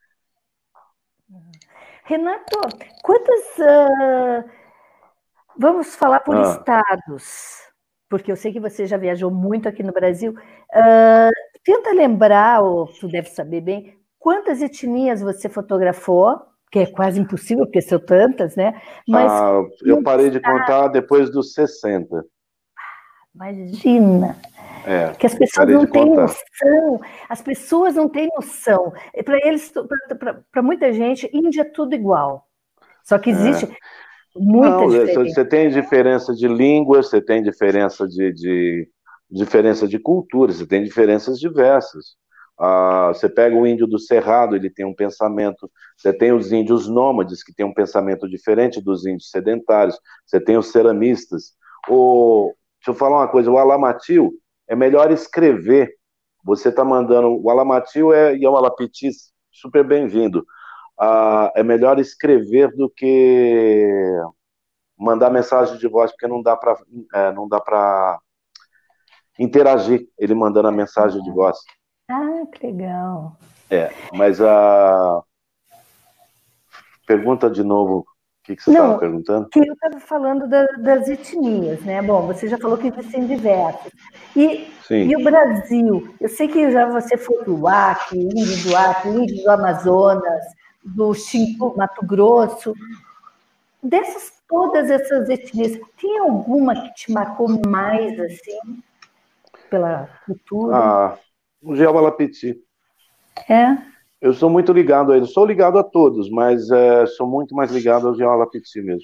Renato, quantas... Uh... Vamos falar por ah. estados, porque eu sei que você já viajou muito aqui no Brasil. Uh... Tenta lembrar, ou tu deve saber bem, quantas etnias você fotografou, que é quase impossível, porque são tantas, né? Mas ah, eu parei de contar depois dos sessenta. Imagina! É, que as pessoas não têm noção, as pessoas não têm noção. Para eles, para muita gente, Índia é tudo igual. Só que existe é. muita não, diferença. Você tem diferença de língua, você tem diferença de... de... diferença de cultura, você tem diferenças diversas. Ah, você pega o índio do Cerrado, ele tem um pensamento, você tem os índios nômades, que têm um pensamento diferente dos índios sedentários, você tem os ceramistas. O, deixa eu falar uma coisa, o Alamatiu é melhor escrever. Você está mandando, o Alamatiu é Yamalapiti, super bem-vindo. Ah, é melhor escrever do que mandar mensagem de voz, porque não dá para é, não dá para interagir, ele mandando a mensagem de voz. Ah, que legal. É, mas a... Pergunta de novo, o que, que você estava perguntando? Que eu estava falando da, das etnias, né? Bom, você já falou que existem diversas. E, e o Brasil? Eu sei que já você foi do Acre, índio do Acre, índio do Amazonas, do Xingu, Mato Grosso. Dessas, todas essas etnias, tem alguma que te marcou mais, assim? Pela cultura? Ah, o Yamalapiti. É? Eu sou muito ligado a ele. Sou ligado a todos, mas é, sou muito mais ligado ao Yamalapiti mesmo.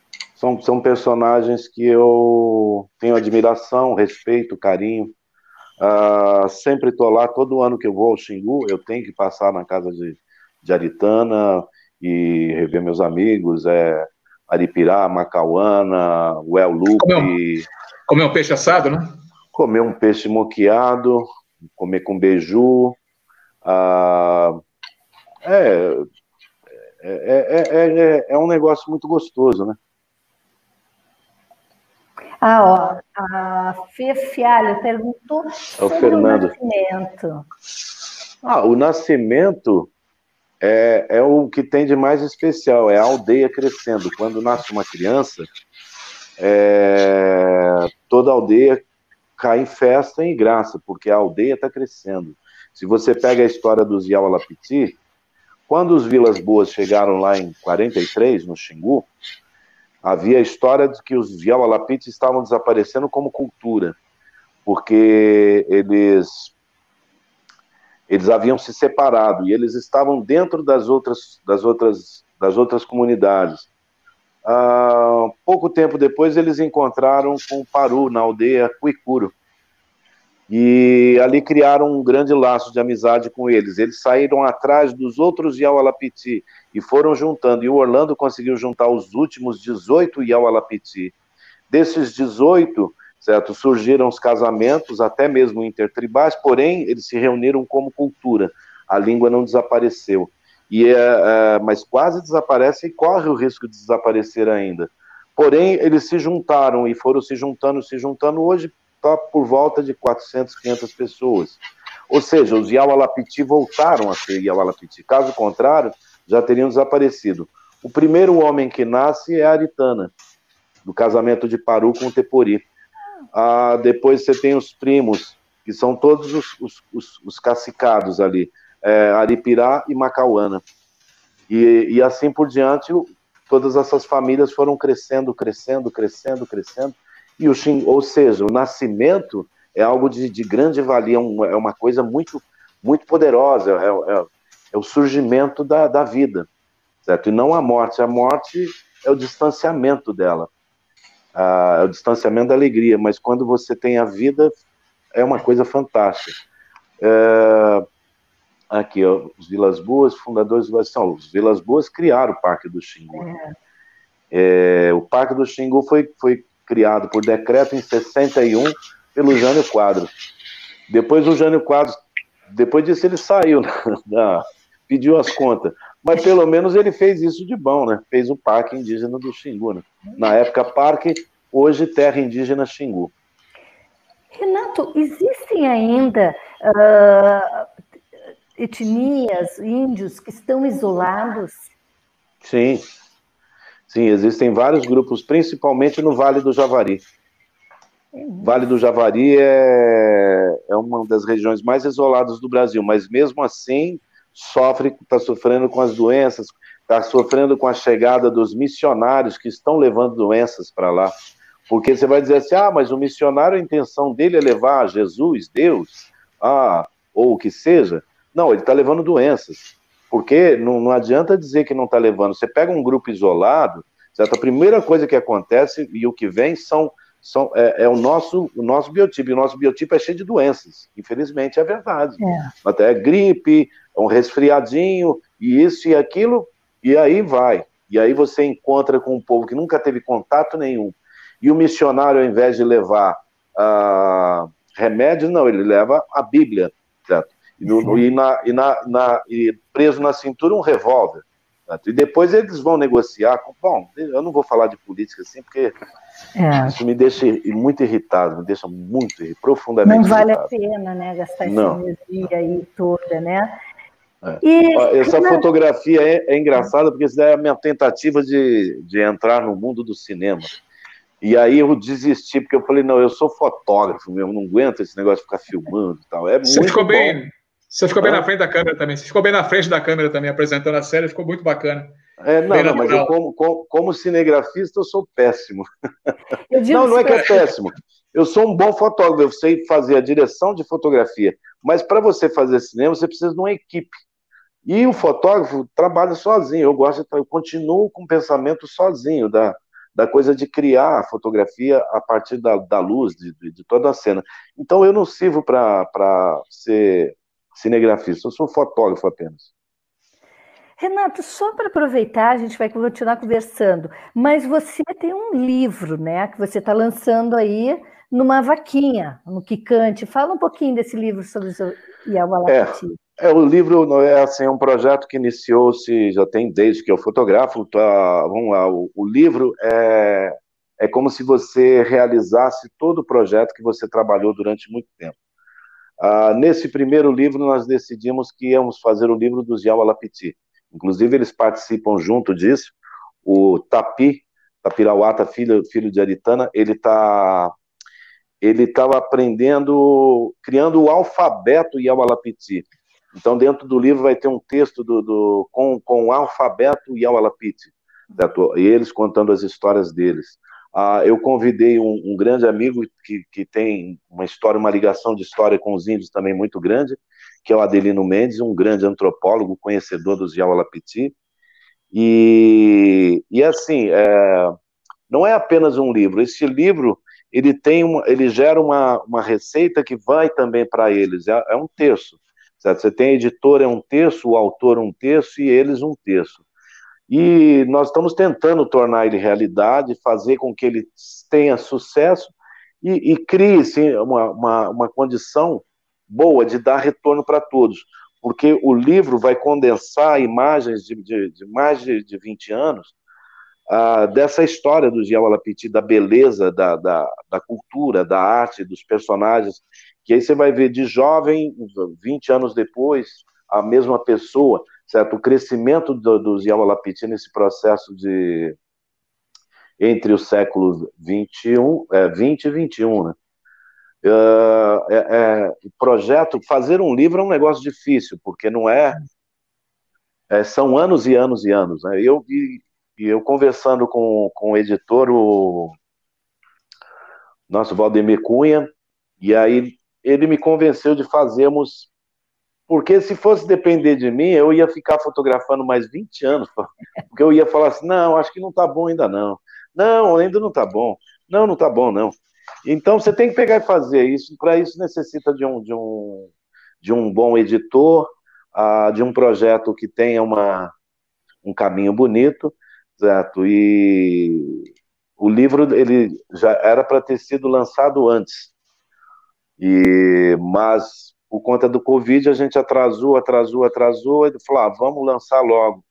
São, são personagens que eu tenho admiração, respeito, carinho. Uh, sempre estou lá, todo ano que eu vou ao Xingu, eu tenho que passar na casa de, de Aritana e rever meus amigos, é, Aripirá, Macauana, Uel-Lupe. Comer, um, comer um peixe assado, né? Comer um peixe moqueado, comer com beiju. Uh, é, é, é, é, é um negócio muito gostoso, né? Ah, ó, a Fê Fialho perguntou sobre o, Fernando. o nascimento. Ah, o nascimento é, é o que tem de mais especial, é a aldeia crescendo. Quando nasce uma criança, é, toda a aldeia cai em festa e graça, porque a aldeia está crescendo. Se você pega a história dos Yaualapiti, quando os Vilas Boas chegaram lá em quarenta e três, no Xingu, havia a história de que os Yaualapiti estavam desaparecendo como cultura, porque eles, eles haviam se separado e eles estavam dentro das outras, das outras, das outras comunidades. Ah, pouco tempo depois, eles encontraram com o Paru, na aldeia Cuicuro, e ali criaram um grande laço de amizade com eles. Eles saíram atrás dos outros Yaualapiti e foram juntando, e o Orlando conseguiu juntar os últimos dezoito Yaualapiti. Desses dezoito, certo, surgiram os casamentos, até mesmo intertribais, porém, eles se reuniram como cultura. A língua não desapareceu. E é, é, mas quase desaparece e corre o risco de desaparecer ainda. Porém, eles se juntaram e foram se juntando, se juntando. Hoje está por volta de quatrocentas, quinhentas pessoas. Ou seja, os Yaualapiti voltaram a ser Yaualapiti. Caso contrário, já teriam desaparecido. O primeiro homem que nasce é a Aritana, do casamento de Paru com o Tepori. Ah, depois você tem os primos, que são todos os, os, os, os cacicados ali, é, Aripirá e Macauana. E, e assim por diante, todas essas famílias foram crescendo, crescendo, crescendo, crescendo. E o Xingu, ou seja, o nascimento é algo de, de grande valia, é uma coisa muito, muito poderosa, é, é, é o surgimento da, da vida, certo? E não a morte. A morte é o distanciamento dela, ah, é o distanciamento da alegria, mas quando você tem a vida, é uma coisa fantástica. É, aqui, ó, os Vilas Boas, fundadores do são, os Vilas Boas criaram o Parque do Xingu. É. É, o Parque do Xingu foi, foi criado por decreto em sessenta e um pelo Jânio Quadros. Depois o Jânio Quadros, depois disso ele saiu, né? Pediu as contas, mas pelo menos ele fez isso de bom, né? Fez o Parque Indígena do Xingu, né? Na época Parque, hoje Terra Indígena Xingu. Renato, existem ainda uh, etnias, índios que estão isolados? Sim. Sim, existem vários grupos, principalmente no Vale do Javari. Uhum. Vale do Javari é, é uma das regiões mais isoladas do Brasil, mas mesmo assim sofre, está sofrendo com as doenças, está sofrendo com a chegada dos missionários que estão levando doenças para lá. Porque você vai dizer assim, ah, mas o missionário, a intenção dele é levar Jesus, Deus, ah, ou o que seja. Não, ele está levando doenças. Porque não, não adianta dizer que não está levando. Você pega um grupo isolado, certo? A primeira coisa que acontece e o que vem são, são, é, é o, nosso, o nosso biotipo. E o nosso biotipo é cheio de doenças. Infelizmente, é verdade. É. Até é gripe, um resfriadinho, e isso e aquilo, e aí vai. E aí você encontra com um povo que nunca teve contato nenhum. E o missionário, ao invés de levar uh, remédio, não, ele leva a Bíblia, certo? E, no, e, na, e, na, na, e preso na cintura um revólver. Certo? E depois eles vão negociar com... Bom, eu não vou falar de política assim, porque é. isso me deixa muito irritado, me deixa muito, profundamente irritado. Não vale irritado. a pena, né, gastar não. essa energia aí toda, né? É. E, essa mas... fotografia é, é engraçada, porque isso é a minha tentativa de, de entrar no mundo do cinema. E aí eu desisti, porque eu falei, não, eu sou fotógrafo mesmo, não aguento esse negócio de ficar filmando e tal. É Você muito ficou bom. bem... Você ficou bem ah. na frente da câmera também. Você ficou bem na frente da câmera também, apresentando a série. Ficou muito bacana. É, não, não mas eu como, como, como cinegrafista eu sou péssimo. Eu não, não é que é péssimo. Eu sou um bom fotógrafo. Eu sei fazer a direção de fotografia. Mas para você fazer cinema, você precisa de uma equipe. E o fotógrafo trabalha sozinho. Eu gosto, de, eu continuo com o pensamento sozinho da, da coisa de criar a fotografia a partir da, da luz, de, de, de toda a cena. Então, eu não sirvo para ser cinegrafista, eu sou fotógrafo apenas. Renato, só para aproveitar, a gente vai continuar conversando, mas você tem um livro, né, que você está lançando aí numa vaquinha, no Quicante. Fala um pouquinho desse livro sobre o Yawalapiti. É, é, o livro é, assim, é um projeto que iniciou-se, já tem desde que eu fotografo, tá, vamos lá, o, o livro é, é como se você realizasse todo o projeto que você trabalhou durante muito tempo. Ah, nesse primeiro livro, nós decidimos que íamos fazer o livro dos Yawalapiti. Inclusive, eles participam junto disso. O Tapi, Tapirauata, filho, filho de Aritana, ele está ele estava aprendendo, criando o alfabeto Yawalapiti. Então, dentro do livro vai ter um texto do, do, com, com o alfabeto Yawalapiti, certo? E eles contando as histórias deles. Ah, eu convidei um, um grande amigo que, que tem uma história, uma ligação de história com os índios também muito grande, que é o Adelino Mendes, um grande antropólogo, conhecedor dos Yawalapiti. E, e assim, é, não é apenas um livro. Esse livro, ele, tem uma, ele gera uma, uma receita que vai também para eles. É, é um terço. Certo? Você tem a editora, é um terço, o autor um terço e eles um terço. E nós estamos tentando tornar ele realidade, fazer com que ele tenha sucesso e, e crie sim, uma, uma, uma condição boa de dar retorno para todos, porque o livro vai condensar imagens de, de, de mais de, de vinte anos ah, dessa história dos Yawalapiti, da beleza, da, da, da cultura, da arte, dos personagens, que aí você vai ver de jovem, vinte anos depois, a mesma pessoa, certo? O crescimento do, dos Yawalapiti nesse processo de entre os séculos vinte e um, é, vinte e vinte e um, né? Uh, é, é, projeto, fazer um livro é um negócio difícil, porque não é, é são anos e anos e anos, né? Eu, e, e eu conversando com, com o editor, o nosso Valdemir Cunha, e aí ele me convenceu de fazermos, porque se fosse depender de mim, eu ia ficar fotografando mais vinte anos, porque eu ia falar assim, não, acho que não tá bom ainda não, não, ainda não tá bom, não, não tá bom não. Então você tem que pegar e fazer isso, para isso necessita de um, de um, de um bom editor, uh, de um projeto que tenha uma, um caminho bonito, certo? E o livro ele já era para ter sido lançado antes, e, mas por conta do Covid a gente atrasou, atrasou, atrasou, e falou, ah, vamos lançar logo.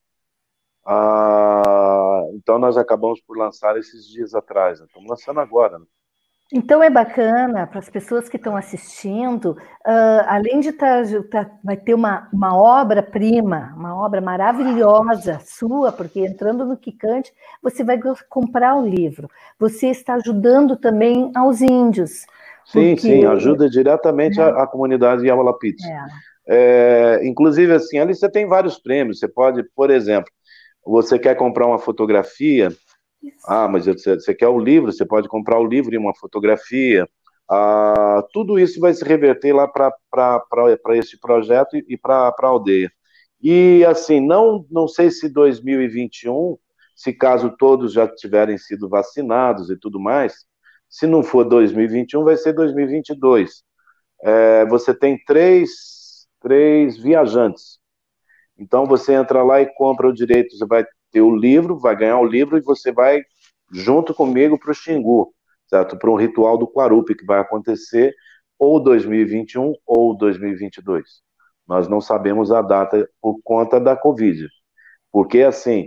Ah, então nós acabamos por lançar esses dias atrás, né? Estamos lançando agora, né? Então é bacana para as pessoas que estão assistindo, uh, além de estar, tá, vai ter uma, uma obra-prima, uma obra maravilhosa sua, porque entrando no Quicante, você vai comprar o livro. Você está ajudando também aos índios. Sim, porque... sim, ajuda diretamente é. a, a comunidade Yawalapiti. É. É, inclusive, assim, ali você tem vários prêmios. Você pode, por exemplo, você quer comprar uma fotografia... Isso. Ah, mas você, você quer o livro, você pode comprar o livro e uma fotografia. Ah, tudo isso vai se reverter lá para esse projeto e, e para a aldeia. E assim, não, não sei se dois mil e vinte e um, se caso todos já tiverem sido vacinados e tudo mais, se não for dois mil e vinte e um, vai ser dois mil e vinte e dois. É, você tem três, três viajantes. Então você entra lá e compra o direito, você vai ter o livro, vai ganhar o livro e você vai junto comigo para o Xingu, certo? Para um ritual do Quarupi que vai acontecer ou dois mil e vinte e um ou dois mil e vinte e dois. Nós não sabemos a data por conta da Covid. Porque, assim,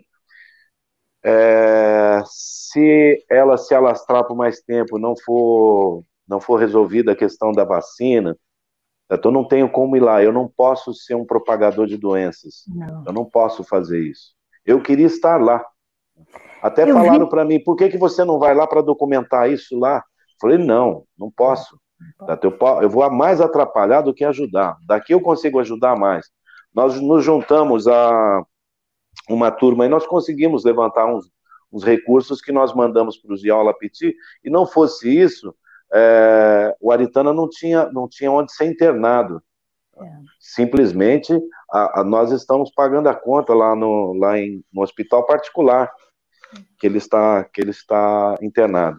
é, se ela se alastrar por mais tempo, não for, não for resolvida a questão da vacina, eu não tenho como ir lá, eu não posso ser um propagador de doenças. Não. Eu não posso fazer isso. Eu queria estar lá. Até eu falaram vi... para mim, por que, que você não vai lá para documentar isso lá? Eu falei, não, não posso. Não, não eu vou mais atrapalhar do que ajudar. Daqui eu consigo ajudar mais. Nós nos juntamos a uma turma e nós conseguimos levantar uns, uns recursos que nós mandamos para os Yawalapiti, e não fosse isso, é, o Aritana não tinha, não tinha onde ser internado. É. Simplesmente a, a, nós estamos pagando a conta lá no, lá em, no hospital particular. que ele está, que ele está internado.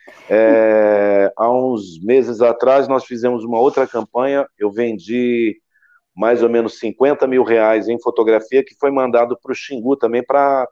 É, há uns meses atrás, nós fizemos uma outra campanha, eu vendi mais ou menos cinquenta mil reais em fotografia, que foi mandado para o Xingu também, para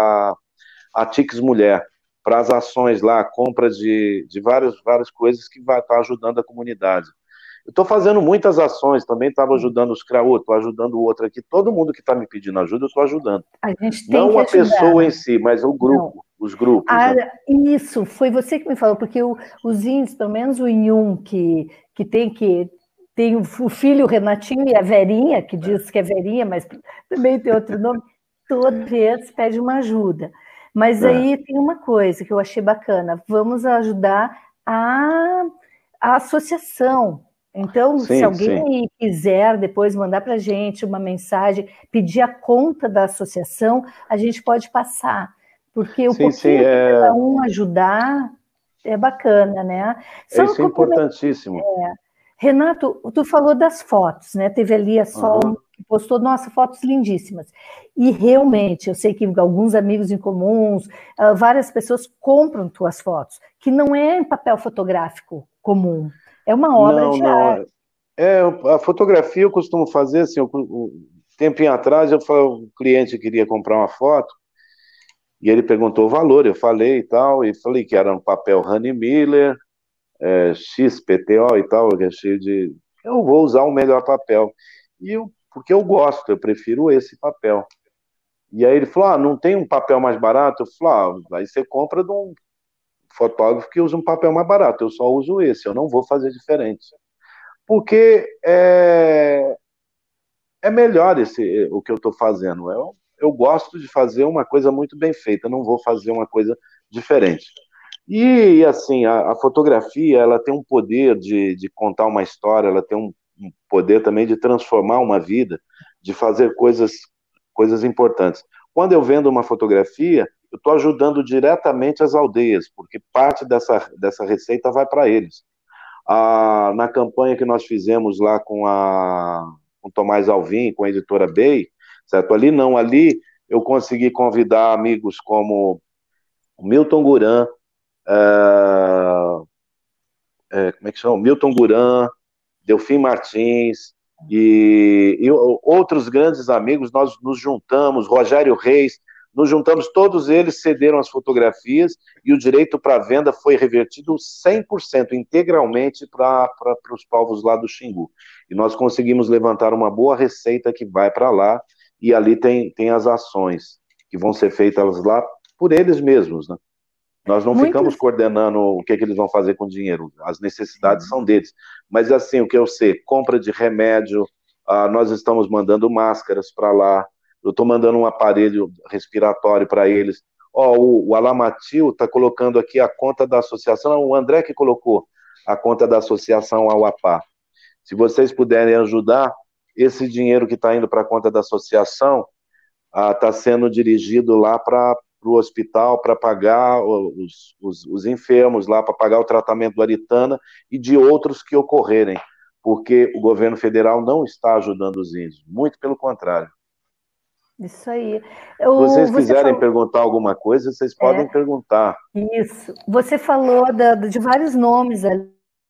a Tix Mulher, para as ações lá, compra de, de várias, várias coisas que vai estar ajudando a comunidade. Eu estou fazendo muitas ações, também estava ajudando os CRAU, estou ajudando o outro aqui, todo mundo que está me pedindo ajuda, eu estou ajudando. A gente tem Não que a ajudar, pessoa né? em si, mas o grupo, Não. os grupos. Ah, né? isso, foi você que me falou, porque o, os índios, pelo menos o Inhum, que, que tem que tem o filho o Renatinho e a Verinha, que diz que é Verinha, mas também tem outro nome, toda vez pede uma ajuda. Mas É. aí tem uma coisa que eu achei bacana, vamos ajudar a, a associação. Então, Sim, se alguém sim. aí quiser depois mandar para a gente uma mensagem, pedir a conta da associação, a gente pode passar. Porque o Sim, sim, pouquinho que é, cada um ajudar é bacana, né? é Só isso é importantíssimo. Renato, tu falou das fotos, né? Teve ali a Sol Uhum. que postou, nossa, fotos lindíssimas. E realmente, eu sei que alguns amigos em comuns, uh, várias pessoas compram tuas fotos, que não é em papel fotográfico comum, é uma obra Não, de não. arte. É, a fotografia eu costumo fazer assim, eu, um tempinho atrás eu falei, o cliente queria comprar uma foto, e ele perguntou o valor, eu falei e tal, e falei que era um papel Honey Miller, é, X P T O e tal, que é cheio de... Eu vou usar o melhor papel. E eu, porque eu gosto, eu prefiro esse papel. E aí ele falou, ah, não tem um papel mais barato? Eu falei, ah, aí você compra de um fotógrafo que usa um papel mais barato, eu só uso esse, eu não vou fazer diferente. Porque é, é melhor esse, o que eu estou fazendo. Eu, eu gosto de fazer uma coisa muito bem feita, não vou fazer uma coisa diferente. E, assim, a, a fotografia, ela tem um poder de, de contar uma história, ela tem um, um poder também de transformar uma vida, de fazer coisas, coisas importantes. Quando eu vendo uma fotografia, eu estou ajudando diretamente as aldeias, porque parte dessa, dessa receita vai para eles. Ah, na campanha que nós fizemos lá com a com Tomás Alvim, com a editora Bay, certo? Ali não, ali eu consegui convidar amigos como Milton Guran, é, é, como é que chama? Milton Guran, Delfim Martins e, e outros grandes amigos, nós nos juntamos, Rogério Reis, nos juntamos, todos eles cederam as fotografias e o direito para venda foi revertido cem por cento, integralmente para os povos lá do Xingu. E nós conseguimos levantar uma boa receita que vai para lá e ali tem, tem as ações que vão ser feitas lá por eles mesmos, né? Nós não Muitos... ficamos coordenando o que, que eles vão fazer com o dinheiro, as necessidades são deles. Mas assim, o que eu sei, compra de remédio, ah, nós estamos mandando máscaras para lá, eu estou mandando um aparelho respiratório para eles. Ó, o, o Alamatil está colocando aqui a conta da associação, o André que colocou a conta da associação Auapá. Se vocês puderem ajudar, esse dinheiro que está indo para a conta da associação está ah, sendo dirigido lá para o hospital, para pagar os, os, os enfermos lá, para pagar o tratamento do Aritana e de outros que ocorrerem, porque o governo federal não está ajudando os índios, muito pelo contrário. Isso aí. Se vocês você quiserem falou... perguntar alguma coisa, vocês podem é, perguntar. Isso. Você falou da, de vários nomes ali.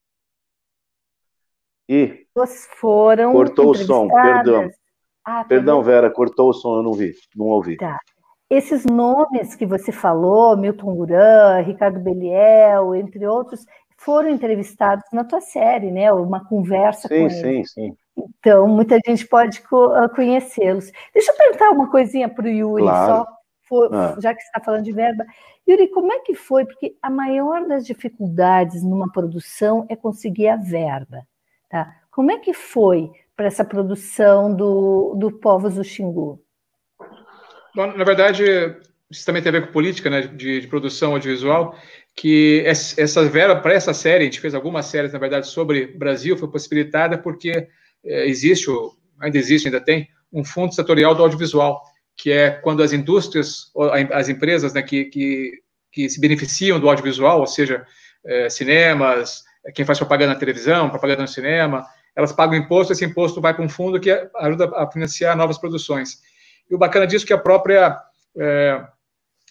E foram cortou o som, perdão. Ah, perdão, Vera, cortou o som, eu não vi, não ouvi. Tá. Esses nomes que você falou, Milton Guran, Ricardo Beliel, entre outros, foram entrevistados na tua série, né? Uma conversa sim, com sim, eles. Sim, sim. Então, muita gente pode conhecê-los. Deixa eu perguntar uma coisinha para o Yuri, claro. só, for, ah. já que você está falando de verba. Yuri, como é que foi? Porque a maior das dificuldades numa produção é conseguir a verba. Tá? Como é que foi para essa produção do, do Povos do Xingu? Bom, na verdade, isso também tem a ver com política, né, de, de produção audiovisual, que essa verba para essa série, a gente fez algumas séries, na verdade, sobre Brasil, foi possibilitada porque é, existe, ainda existe, ainda tem, um fundo setorial do audiovisual, que é quando as indústrias, as empresas, né, que, que, que se beneficiam do audiovisual, ou seja, é, cinemas, quem faz propaganda na televisão, propaganda no cinema, elas pagam imposto, esse imposto vai para um fundo que ajuda a financiar novas produções. E o bacana disso é que a própria, é,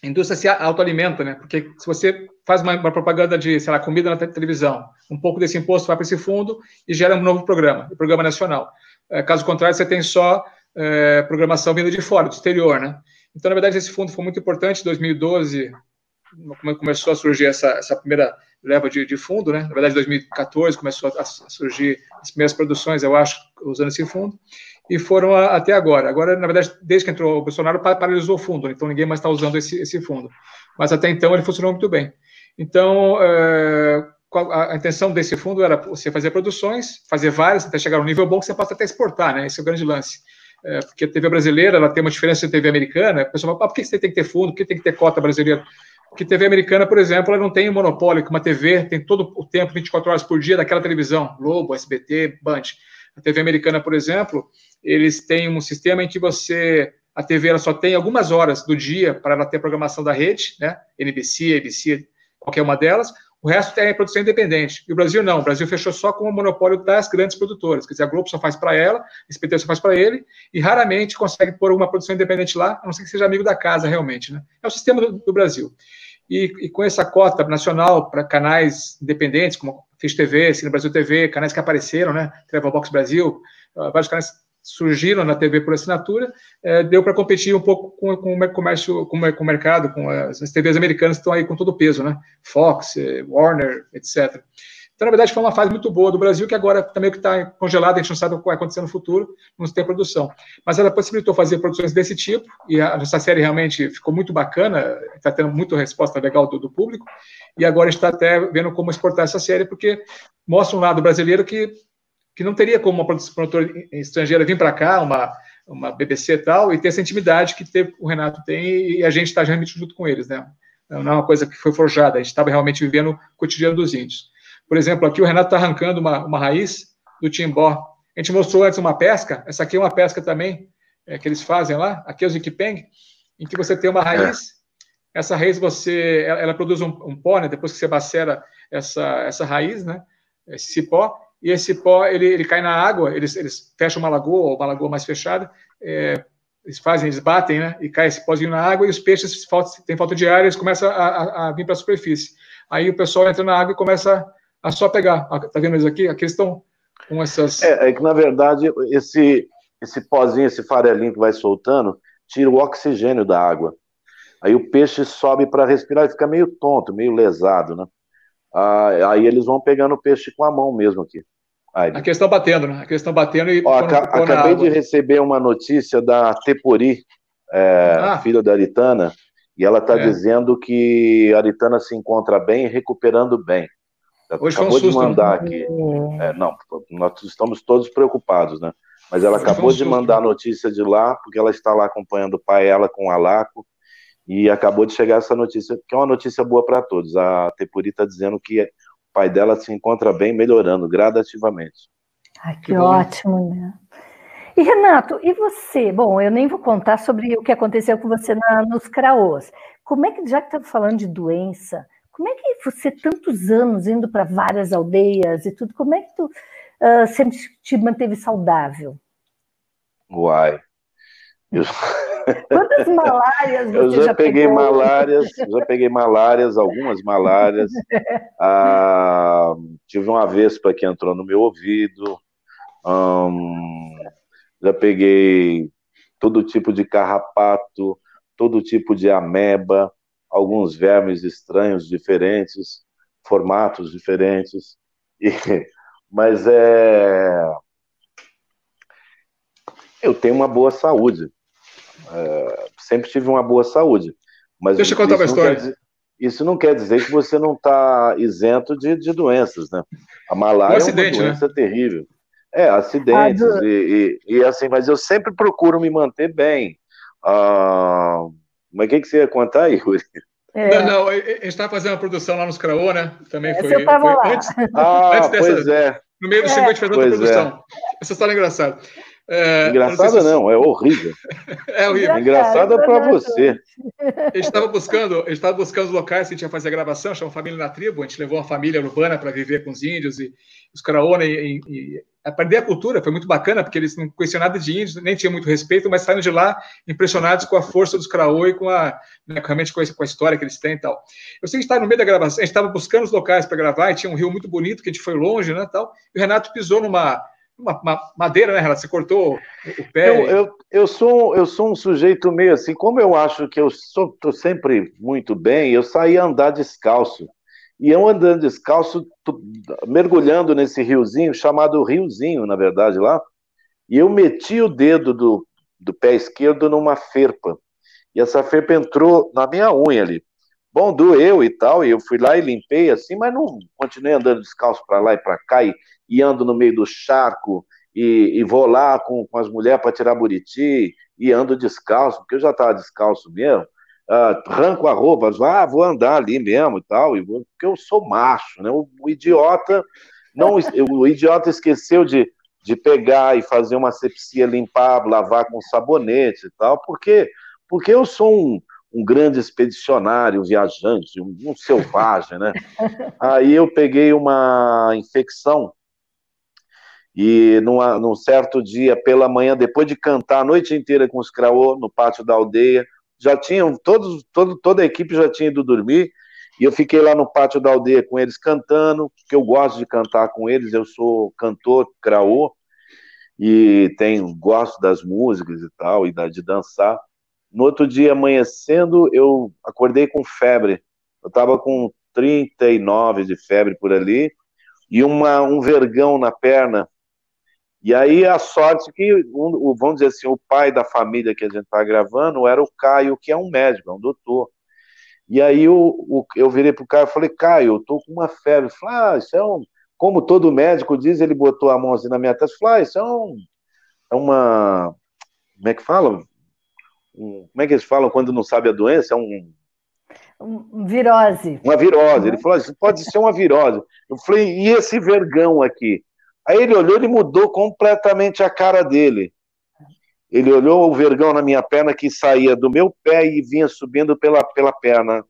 a indústria se autoalimenta, né? Porque se você faz uma, uma propaganda de, sei lá, comida na televisão, um pouco desse imposto vai para esse fundo e gera um novo programa, um programa nacional. É, caso contrário, você tem só é, programação vinda de fora, do exterior, né? Então, na verdade, esse fundo foi muito importante. Em dois mil e doze, começou a surgir essa, essa primeira leva de, de fundo, né? Na verdade, em dois mil e quatorze começou a, a surgir as primeiras produções, eu acho, usando esse fundo. E foram a, até agora. Agora, na verdade, desde que entrou o Bolsonaro, paralisou o fundo, então ninguém mais está usando esse, esse fundo. Mas até então ele funcionou muito bem. Então, é, a, a intenção desse fundo era você fazer produções, fazer várias, até chegar a um nível bom que você possa até exportar, né? Esse é o grande lance. É, porque a T V brasileira, ela tem uma diferença da T V americana. A pessoa fala, ah, por que você tem que ter fundo? Por que tem que ter cota brasileira? Porque a T V americana, por exemplo, ela não tem monopólio, que uma T V tem todo o tempo, vinte e quatro horas por dia, daquela televisão, Globo, S B T, Band. A T V americana, por exemplo, eles têm um sistema em que você, a T V ela só tem algumas horas do dia para ela ter a programação da rede, né? N B C, A B C, qualquer uma delas. O resto é produção independente. E o Brasil não. O Brasil fechou só com o monopólio das grandes produtoras. Quer dizer, a Globo só faz para ela, a S B T só faz para ele, e raramente consegue pôr uma produção independente lá, a não ser que seja amigo da casa, realmente, né? É o sistema do, do Brasil. E, e com essa cota nacional para canais independentes, como Fish T V, Cine Brasil T V, canais que apareceram, né? Travel Box Brasil, uh, vários canais surgiram na T V por assinatura, eh, deu para competir um pouco com, com o comércio, com, com o mercado, com as, as T Vs americanas que estão aí com todo o peso, né? Fox, eh, Warner, etcétera. Então, na verdade, foi uma fase muito boa do Brasil, que agora também que está congelada, a gente não sabe o que vai acontecer no futuro, não tem produção. Mas ela possibilitou fazer produções desse tipo, e a nossa série realmente ficou muito bacana, está tendo muita resposta legal do, do público, e agora a gente está até vendo como exportar essa série, porque mostra um lado brasileiro que que não teria como uma produtora estrangeira vir para cá, uma, uma B B C e tal, e ter essa intimidade que teve, o Renato tem, e a gente está realmente junto com eles, né? Não é uma coisa que foi forjada, a gente estava realmente vivendo o cotidiano dos índios. Por exemplo, aqui o Renato está arrancando uma, uma raiz do timbó. A gente mostrou antes uma pesca, essa aqui é uma pesca também, é, que eles fazem lá, aqui é o ziquipeng, em que você tem uma raiz, essa raiz você, ela, ela produz um, um pó, né? Depois que você macera essa, essa raiz, né? Esse cipó, e esse pó, ele, ele cai na água, eles, eles fecham uma lagoa, ou uma lagoa mais fechada, é, eles fazem, eles batem, né, e cai esse pozinho na água, e os peixes, falta, tem falta de ar, eles começam a, a, a vir para a superfície. Aí o pessoal entra na água e começa a só pegar. Tá vendo eles aqui? Aqui eles estão com essas... É, é que, na verdade, esse, esse pozinho, esse farelinho que vai soltando, tira o oxigênio da água. Aí o peixe sobe para respirar e fica meio tonto, meio lesado, né? Ah, aí eles vão pegando o peixe com a mão mesmo aqui. Aí. Aqui eles estão batendo, né? Aqui eles estão batendo e... Ó, aca acabei de receber uma notícia da Tepuri, é, ah. filha da Aritana, e ela está é. dizendo que a Aritana se encontra bem e recuperando bem. Hoje acabou foi um susto, de mandar né? aqui. É, não, nós estamos todos preocupados, né? Mas ela Hoje acabou um de susto, mandar a notícia de lá, porque ela está lá acompanhando o pai, ela com o Alaco, e acabou de chegar essa notícia, que é uma notícia boa para todos. A Tepuri está dizendo que o pai dela se encontra bem, melhorando gradativamente. Ai, que, que ótimo, né? E, Renato, e você? Bom, eu nem vou contar sobre o que aconteceu com você na, nos Craôs. Como é que, já que está falando de doença, como é que você, tantos anos indo para várias aldeias e tudo, como é que tu uh, sempre te manteve saudável? Uai. Eu... Quantas malárias você eu já, já peguei pegou? malárias, já peguei malárias, algumas malárias. Ah, tive uma vespa que entrou no meu ouvido. Hum, já peguei todo tipo de carrapato, todo tipo de ameba, alguns vermes estranhos, diferentes, formatos diferentes. E, mas é, eu tenho uma boa saúde. É, sempre tive uma boa saúde. Mas Deixa eu contar uma história. Dizer, isso não quer dizer que você não está isento de, de doenças, né? A malária um acidente, é uma doença, né? Terrível. É, acidentes, ah, do... e, e, e assim, mas eu sempre procuro me manter bem. Ah, mas o que, que você ia contar aí, Yuri? É. Não, não, a gente estava fazendo uma produção lá nos Craô, né? Também foi. Eu estava lá. Antes, ah, antes dessa, pois é. No meio do é. cinquenta fez outra produção. É. Essa história é engraçada. É, engraçada não, não, é horrível. É horrível. Engraçada para você. A gente estava buscando, estava buscando os locais que a gente ia fazer a gravação, chama Família na Tribo. A gente levou uma família urbana para viver com os índios e os Craô, né, e, e aprender a cultura, foi muito bacana, porque eles não conheciam nada de índios, nem tinham muito respeito, mas saíram de lá impressionados com a força dos Karaô e com a, né, realmente com a, com a história que eles têm e tal. Eu sei que estava no meio da gravação, a gente estava buscando os locais para gravar, e tinha um rio muito bonito, que a gente foi longe, né, tal, e o Renato pisou numa, numa uma madeira, né, Renato? Você cortou o, o pé. Eu, eu, eu, sou, eu sou um sujeito meio assim, como eu acho que eu estou sempre muito bem, eu saí a andar descalço. E eu andando descalço, mergulhando nesse riozinho, chamado Riozinho, na verdade, lá, e eu meti o dedo do, do pé esquerdo numa ferpa. E essa ferpa entrou na minha unha ali. Bom, doeu e tal, e eu fui lá e limpei assim, mas não continuei andando descalço para lá e para cá, e, e ando no meio do charco, e, e vou lá com, com as mulheres para tirar buriti, e ando descalço, porque eu já estava descalço mesmo. Uh, arranco a roupa, ah, vou andar ali mesmo e tal, e vou, porque eu sou macho, né? O, o idiota não, o idiota esqueceu de, de pegar e fazer uma asepsia, limpar, lavar com sabonete e tal, porque, porque eu sou um, um grande expedicionário, viajante, um, um selvagem, né? Aí eu peguei uma infecção e numa, num certo dia, pela manhã, depois de cantar a noite inteira com os Karaô no pátio da aldeia, já tinham, todos, todo, toda a equipe já tinha ido dormir, e eu fiquei lá no pátio da aldeia com eles cantando, porque eu gosto de cantar com eles, eu sou cantor Karaô, e tenho, gosto das músicas e tal, e da, de dançar. No outro dia, amanhecendo, eu acordei com febre, eu estava com trinta e nove de febre por ali, e uma, um vergão na perna. E aí a sorte que, um, vamos dizer assim, o pai da família que a gente está gravando era o Caio, que é um médico, é um doutor. E aí o, o, eu virei pro Caio e falei, Caio, eu tô com uma febre. Ele falou, ah, isso é um... Como todo médico diz, ele botou a mão assim na minha testa e falou, ah, isso é, um, é uma... Como é que fala? Um, como é que eles falam quando não sabe a doença? É um... um virose. Uma virose. Ele falou, isso pode ser uma virose. Eu falei, e esse vergão aqui? Aí ele olhou, ele mudou completamente a cara dele. Ele olhou o vergão na minha perna que saía do meu pé e vinha subindo pela, pela perna,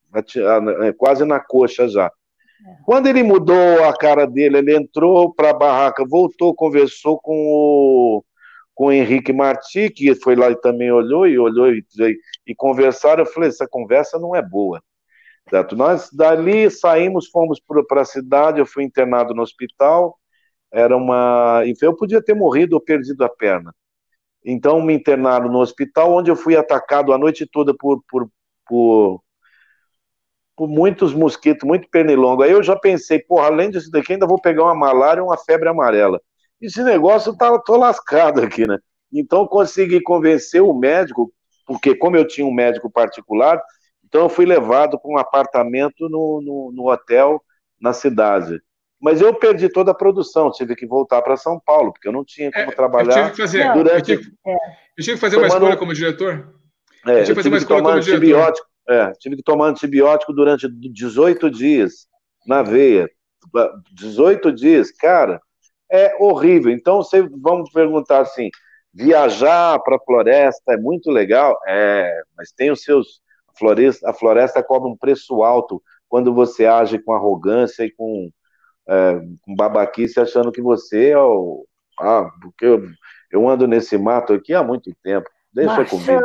quase na coxa já. Quando ele mudou a cara dele, ele entrou para a barraca, voltou, conversou com o, com o Henrique Martí, que foi lá e também olhou, e olhou e, e conversaram. Eu falei, essa conversa não é boa. Certo? Nós dali saímos, fomos para a cidade, eu fui internado no hospital. Era uma... Eu podia ter morrido ou perdido a perna. Então me internaram no hospital, onde eu fui atacado a noite toda por, por, por, por muitos mosquitos, muito pernilongo. Aí eu já pensei, porra, além disso daqui, ainda vou pegar uma malária e uma febre amarela. Esse negócio, tá, tô lascado aqui, né? Então consegui convencer o médico, porque como eu tinha um médico particular, então eu fui levado para um apartamento no, no, no hotel na cidade. Mas eu perdi toda a produção, tive que voltar para São Paulo, porque eu não tinha como é, trabalhar. Eu tive que fazer, durante... eu tive, eu tive que fazer uma escolha como diretor. É, eu tive que, tive que tomar antibiótico. É, tive que tomar antibiótico durante dezoito dias na veia. dezoito dias, cara, é horrível. Então, vocês vão perguntar assim: viajar para a floresta é muito legal? É, mas tem os seus. A floresta, a floresta cobra um preço alto quando você age com arrogância e com. É, com babaquice, achando que você é o... Ah, porque eu, eu ando nesse mato aqui há muito tempo. Deixa Machão. comigo.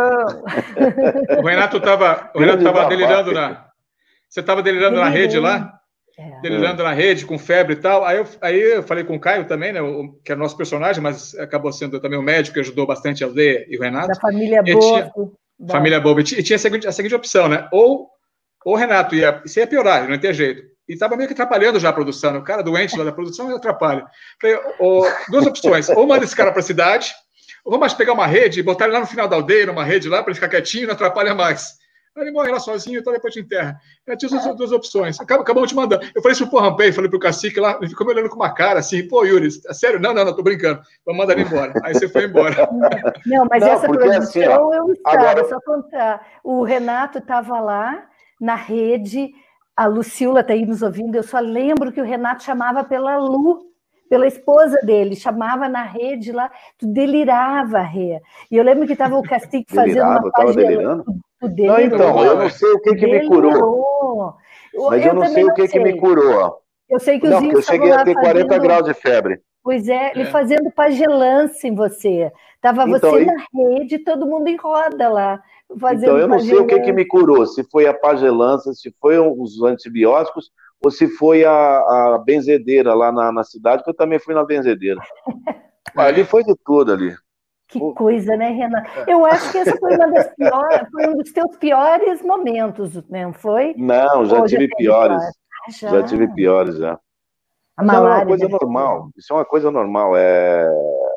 O Renato estava o Renato tava delirando na... Você estava delirando na rede lá? É. Delirando é. na rede, com febre e tal. Aí eu, aí eu falei com o Caio também, né, o, que é nosso personagem, mas acabou sendo também o médico que ajudou bastante a Aldeia e o Renato. Da família boa. Da... Família boa. E tinha, tinha a, seguinte, a seguinte opção, né? Ou o Renato ia... Isso ia piorar, não ia ter jeito. E estava meio que atrapalhando já a produção. O cara doente lá da produção atrapalha. Falei, oh, duas opções. Ou manda esse cara para a cidade, ou vamos pegar uma rede e botar ele lá no final da aldeia, uma rede lá, para ele ficar quietinho e não atrapalha mais. Aí ele morre lá sozinho, então depois te enterra. Eu tinha as duas opções. Acabou, acabou te mandando. Eu falei isso pro Rampei, falei pro cacique lá, ele ficou me olhando com uma cara assim, pô, Yuri, é sério? Não, não, não, tô brincando. Vamos mandar ele embora. Aí você foi embora. Não, mas não, essa produção assim, ó, eu estava, agora... só contar. O Renato estava lá na rede. A Lucila está aí nos ouvindo, eu só lembro que o Renato chamava pela Lu, pela esposa dele, chamava na rede lá, tu delirava, Rê. E eu lembro que estava o Cacique fazendo uma página... delirando? Tu delirou. Não, então, eu não sei o que, que me curou. Mas eu, eu não sei o que, que me curou. Eu sei que não, os eu cheguei a ter quarenta fazendo... graus de febre. Pois é, ele é. fazendo pagelância em você. Tava então, você e... na rede, todo mundo em roda lá. Fazendo então, eu não sei o que, que me curou, se foi a pagelância, se foi os antibióticos, ou se foi a, a benzedeira lá na, na cidade, que eu também fui na benzedeira. Ali foi de tudo ali. Que coisa, né, Renato? Eu acho que essa foi uma das piores, foi um dos teus piores momentos, não foi? Não, já Ou tive já piores. Ah, já? já tive piores, já. A Mas malária, é uma coisa normal. Ser. Isso é uma coisa normal. É...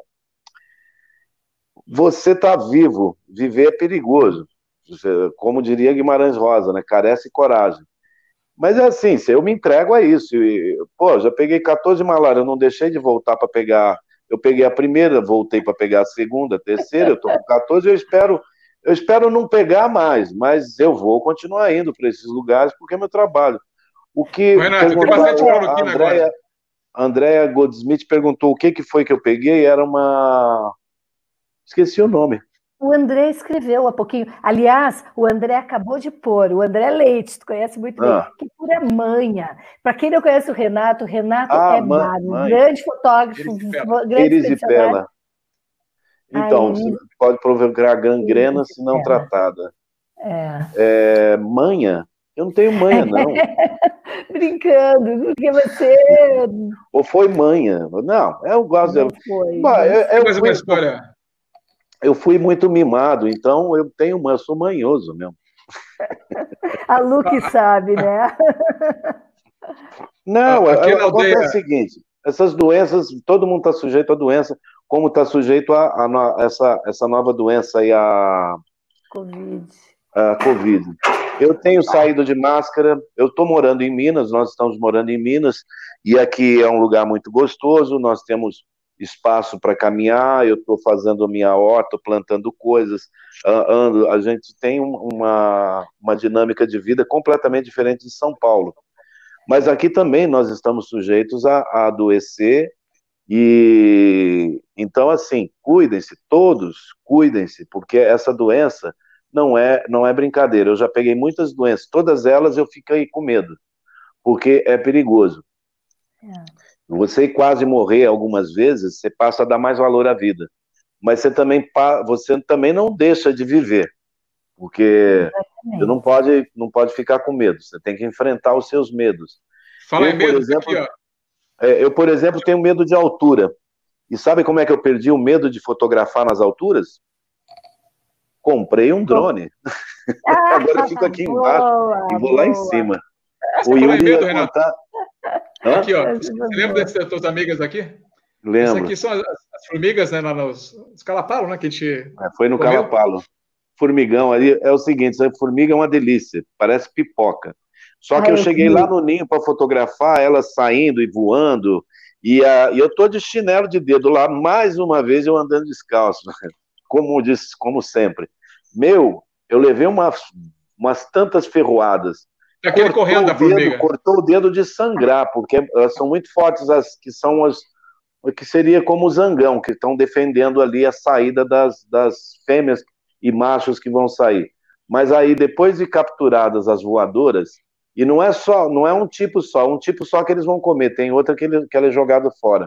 Você tá vivo. Viver é perigoso. Como diria Guimarães Rosa, né? Carece coragem. Mas é assim, se eu me entrego a isso. E, pô, já peguei quatorze malária, eu não deixei de voltar para pegar. Eu peguei a primeira, voltei para pegar a segunda, a terceira, eu tô com quatorze, eu espero, eu espero não pegar mais, mas eu vou continuar indo para esses lugares porque é meu trabalho. O que Renato, tem bastante a Andréia, Andréia Goldsmith perguntou o que, que foi que eu peguei, era uma... Esqueci o nome. O André escreveu há pouquinho. Aliás, o André acabou de pôr, o André Leite, tu conhece muito ah. bem, que pura manha. Para quem não conhece o Renato, o Renato ah, é man, um grande fotógrafo, grande erisipela. Então, Ai, pode provocar gangrena se não tratada. É. É, manha? Eu não tenho manha, não. Brincando, porque você... Ou foi manha? Não, eu gosto... Não de... foi. Bah, eu, eu, Mais uma história... Eu fui muito mimado, então eu tenho, eu sou manhoso mesmo. A Lu que sabe, né? Não, a, a, aldeia... é o seguinte, essas doenças, todo mundo está sujeito a doença, como está sujeito a, a, a essa, essa nova doença aí, a Covid. A Covid. Eu tenho saído de máscara, eu estou morando em Minas, nós estamos morando em Minas, e aqui é um lugar muito gostoso, nós temos espaço para caminhar, eu estou fazendo a minha horta, plantando coisas, ando, a gente tem uma, uma dinâmica de vida completamente diferente de São Paulo. Mas aqui também nós estamos sujeitos a, a adoecer, e então, assim, cuidem-se, todos cuidem-se, porque essa doença não é, não é brincadeira. Eu já peguei muitas doenças, todas elas eu fiquei com medo, porque é perigoso. É. Você quase morrer algumas vezes, você passa a dar mais valor à vida. Mas você também, você também não deixa de viver. Porque você não pode, não pode ficar com medo. Você tem que enfrentar os seus medos. Fala eu, em medo, por exemplo, aqui, ó. Eu, por exemplo, tenho medo de altura. E sabe como é que eu perdi o medo de fotografar nas alturas? Comprei um drone. Ah, agora eu fico aqui embaixo boa, e vou boa. lá em cima. Você o Yuri medo, ia contar... Aqui, ó. Você lembra dessas tuas amigas aqui? Lembro. Essas aqui são as, as formigas, né? Nos, nos calapalo, né? Que a gente é, foi no comeu. Calapalo. Formigão ali é o seguinte: essa formiga é uma delícia, parece pipoca. Só que Ai, eu cheguei eu lá no ninho para fotografar elas saindo e voando, e, a, e eu tô de chinelo de dedo lá, mais uma vez eu andando descalço, como, disse, como sempre. Meu, eu levei umas, umas tantas ferroadas. Aquele correndo da formiga. Cortou o dedo de sangrar, porque elas são muito fortes, as que são as que seria como o zangão, que estão defendendo ali a saída das, das fêmeas e machos que vão sair. Mas aí, depois de capturadas as voadoras, e não é só, não é um tipo só, um tipo só que eles vão comer, tem outra que, ele, que ela é jogada fora.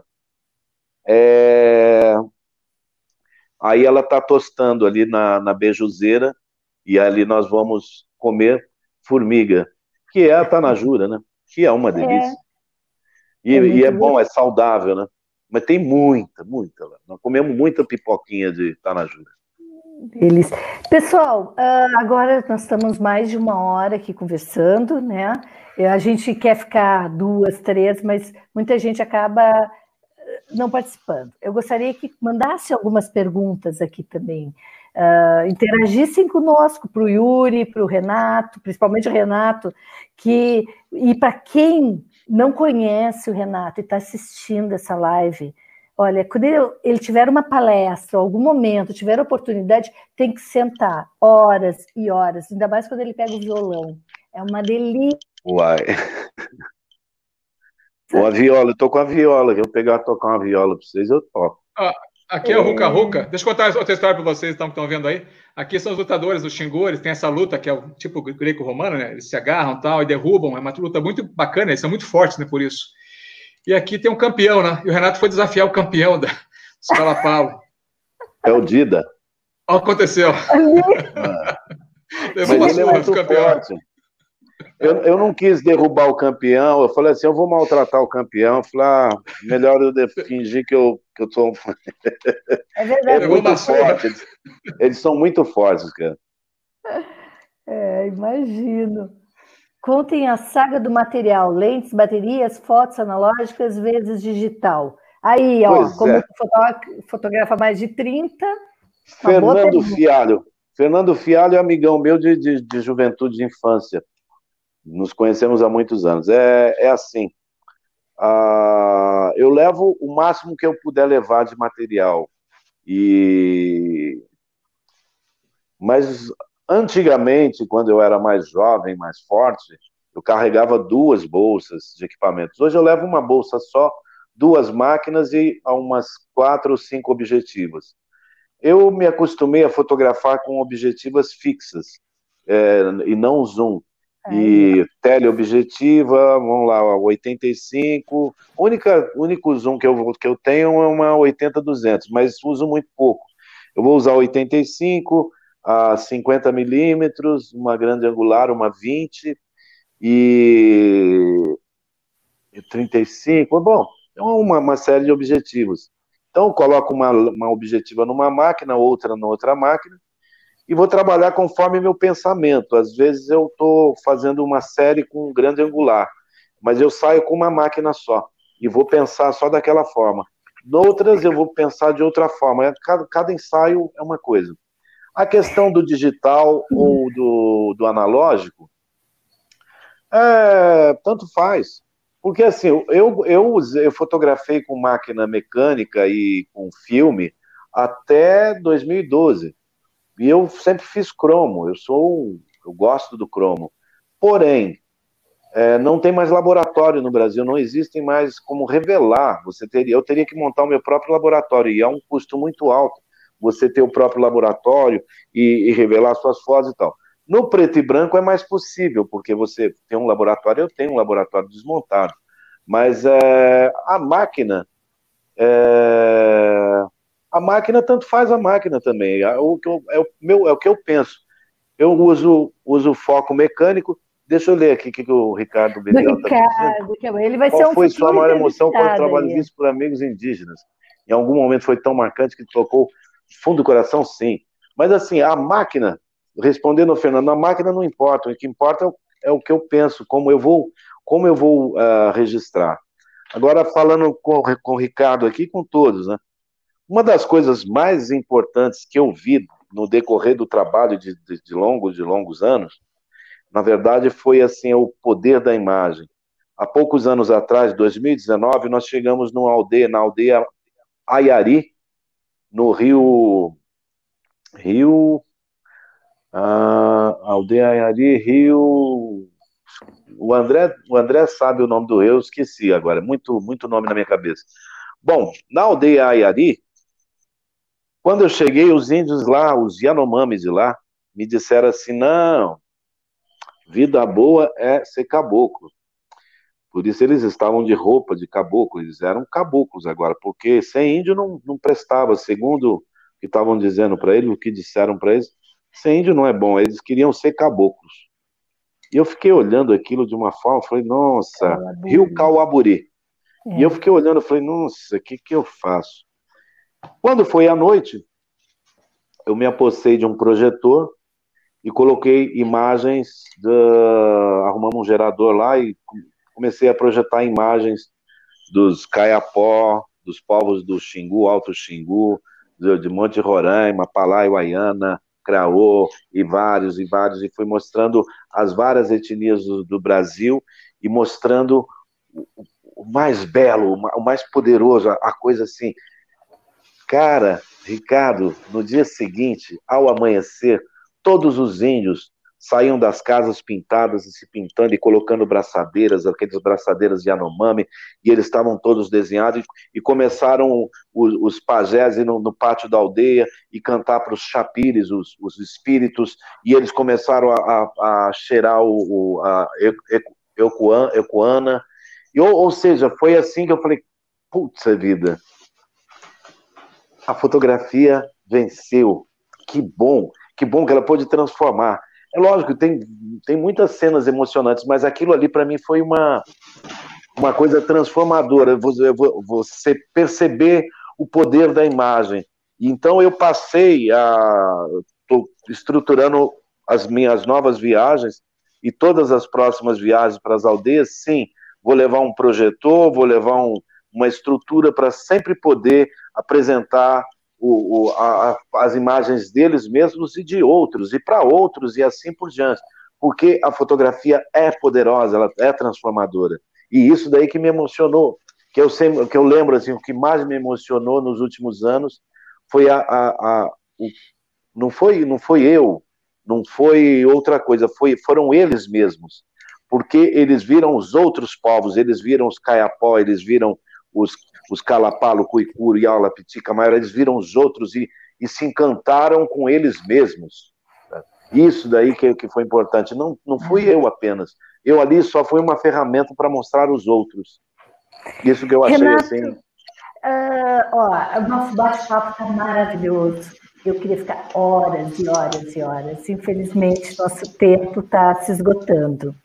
É... Aí ela está tostando ali na, na beijuzeira, e ali nós vamos comer formiga, que é a tanajura, né? Que é uma delícia. É. E, é, e é bom, é saudável, né? Mas tem muita, muita. Nós comemos muita pipoquinha de tanajura. Eles. Pessoal, agora nós estamos mais de uma hora aqui conversando, né? A gente quer ficar duas, três, mas muita gente acaba não participando. Eu gostaria que mandasse algumas perguntas aqui também. Uh, interagissem conosco, para o Yuri, para o Renato, principalmente o Renato, que, e para quem não conhece o Renato e está assistindo essa live, olha, quando ele, ele tiver uma palestra, algum momento, tiver oportunidade, tem que sentar horas e horas, ainda mais quando ele pega o violão. É uma delícia. Uai. Ou a viola, eu tô com a viola, eu pegar tocar uma viola para vocês, eu toco. Ah. Aqui é o Ruka Ruka. Deixa eu contar outra história para vocês então, que estão vendo aí. Aqui são os lutadores dos Xingores, tem essa luta que é o tipo greco-romano, né? Eles se agarram e tal, e derrubam. É uma luta muito bacana, eles são muito fortes, né? Por isso. e aqui tem um campeão, né? E o Renato foi desafiar o campeão da Escola Paulo. É o Dida. Aconteceu. Ah. Levou uma Mas ele é surra muito do campeão. forte. Eu, eu não quis derrubar o campeão, eu falei assim, eu vou maltratar o campeão. Eu falei, ah, melhor eu de- fingir que eu, que eu tô... É verdade. É Levou uma muito surra. forte, eles, eles são muito fortes, cara. É, imagino. Contem a saga do material, lentes, baterias, fotos analógicas vezes digital. Aí, ó, Pois como é. tu foto- fotografa mais de trinta, uma boa Fernando pergunta. Fialho. Fernando Fialho é amigão meu de, de, de juventude de infância. Nos conhecemos há muitos anos. É, é assim, ah, eu levo o máximo que eu puder levar de material. E... Mas antigamente, quando eu era mais jovem, mais forte, eu carregava duas bolsas de equipamentos. Hoje eu levo uma bolsa só, duas máquinas e umas quatro ou cinco objetivas. Eu me acostumei a fotografar com objetivas fixas, é, e não zoom. Aí, E teleobjetiva, vamos lá, oitenta e cinco. O única, único zoom que eu, que eu tenho é uma oitenta duzentos, mas uso muito pouco. Eu vou usar oitenta e cinco, a cinquenta milímetros, uma grande angular, uma vinte e trinta e cinco. Bom, é uma, uma série de objetivos. Então, eu coloco uma, uma objetiva numa máquina, outra na outra máquina, e vou trabalhar conforme meu pensamento. Às vezes eu estou fazendo uma série com um grande angular, mas eu saio com uma máquina só, e vou pensar só daquela forma. Noutras eu vou pensar de outra forma. Cada, cada ensaio é uma coisa. A questão do digital ou do, do analógico, é, tanto faz. Porque assim, eu, eu, usei, eu fotografei com máquina mecânica e com filme até dois mil e doze. E eu sempre fiz cromo, eu sou, eu gosto do cromo. Porém, é, não tem mais laboratório no Brasil, não existem mais como revelar. Você teria, eu teria que montar o meu próprio laboratório, e é um custo muito alto você ter o próprio laboratório e, e revelar suas fotos e tal. No preto e branco é mais possível, porque você tem um laboratório, eu tenho um laboratório desmontado. Mas é, a máquina, é, a máquina tanto faz a máquina também. É o, que eu, é, o meu, é o que eu penso. Eu uso, uso foco mecânico. Deixa eu ler aqui o que, que o Ricardo Bedel está dizendo. Ricardo, ele vai ser Qual um foi sua futuro maior emoção quando o entrevistado trabalho aí. visto por amigos indígenas? Em algum momento foi tão marcante que tocou fundo do coração? Sim. Mas assim, a máquina, respondendo ao Fernando, a máquina não importa. O que importa é o, é o que eu penso, como eu vou, como eu vou uh, registrar. Agora, falando com, com o Ricardo aqui, com todos, né? Uma das coisas mais importantes que eu vi no decorrer do trabalho de, de, de longos, de longos anos, na verdade, foi assim, o poder da imagem. Há poucos anos atrás, dois mil e dezenove, nós chegamos numa aldeia, na aldeia Ayari, no Rio... Rio... Ah, aldeia Ayari, Rio... O André, o André sabe o nome do rio, eu esqueci agora, muito, muito nome na minha cabeça. Bom, na aldeia Ayari, quando eu cheguei, os índios lá, os Yanomamis de lá, me disseram assim, não, vida boa é ser caboclo. Por isso eles estavam de roupa de caboclo, eles eram caboclos agora, porque sem índio não, não prestava, segundo o que estavam dizendo para eles, o que disseram para eles, sem índio não é bom, eles queriam ser caboclos. E eu fiquei olhando aquilo de uma forma, falei, nossa, Rio Cauaburi. É. E eu fiquei olhando, falei, nossa, o que, que eu faço? Quando foi à noite, eu me apossei de um projetor e coloquei imagens, de... arrumamos um gerador lá e comecei a projetar imagens dos Caiapó, dos povos do Xingu, Alto Xingu, de Monte Roraima, Palai, Uaiana, Craô, e vários, e vários, e fui mostrando as várias etnias do, do Brasil e mostrando o, o mais belo, o mais poderoso, a, a coisa assim. Cara, Ricardo, no dia seguinte, ao amanhecer, todos os índios saíam das casas pintadas e se pintando e colocando braçadeiras, aquelas braçadeiras de Yanomami, e eles estavam todos desenhados, e começaram os, os pajés no, no pátio da aldeia e cantar para os chapires, os, os espíritos, e eles começaram a, a, a cheirar o, o, a Eucuana, E, ou, ou seja, foi assim que eu falei, putz, vida, a fotografia venceu. Que bom, que bom que ela pôde transformar. É lógico, tem, tem muitas cenas emocionantes, mas aquilo ali para mim foi uma, uma coisa transformadora, você perceber o poder da imagem. Então eu passei a... estou estruturando as minhas novas viagens e todas as próximas viagens para as aldeias, sim, vou levar um projetor, vou levar um, uma estrutura para sempre poder apresentar o, o, a, as imagens deles mesmos e de outros, e para outros, e assim por diante. Porque a fotografia é poderosa, ela é transformadora. E isso daí que me emocionou, que eu, sempre, que eu lembro, assim, o que mais me emocionou nos últimos anos foi a... a, a o, não, foi, não foi eu, não foi outra coisa, foi, foram eles mesmos. Porque eles viram os outros povos, eles viram os Kayapó, eles viram os, os Kalapalo, Cuicuro, Yaula, Pitica, Maior, eles viram os outros e, e se encantaram com eles mesmos. Isso daí que, que foi importante. Não, não fui eu apenas. Eu ali só fui uma ferramenta para mostrar os outros. Isso que eu achei Renato, assim. Uh, ó, o nosso bate-papo está maravilhoso. Eu queria ficar horas e horas e horas. Infelizmente, nosso tempo está se esgotando.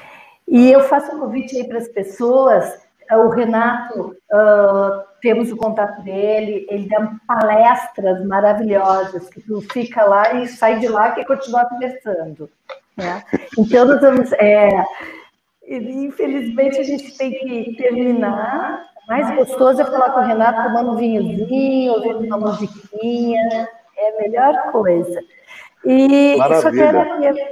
E eu faço um convite aí para as pessoas. O Renato, uh, temos o contato dele, ele dá palestras maravilhosas, que tu fica lá e sai de lá e quer continuar conversando. Né? Então, nós vamos... É, infelizmente, a gente tem que terminar. O mais gostoso é falar com o Renato tomando um vinhozinho, ouvindo uma musiquinha. É a melhor coisa. E Maravilha. Só quero,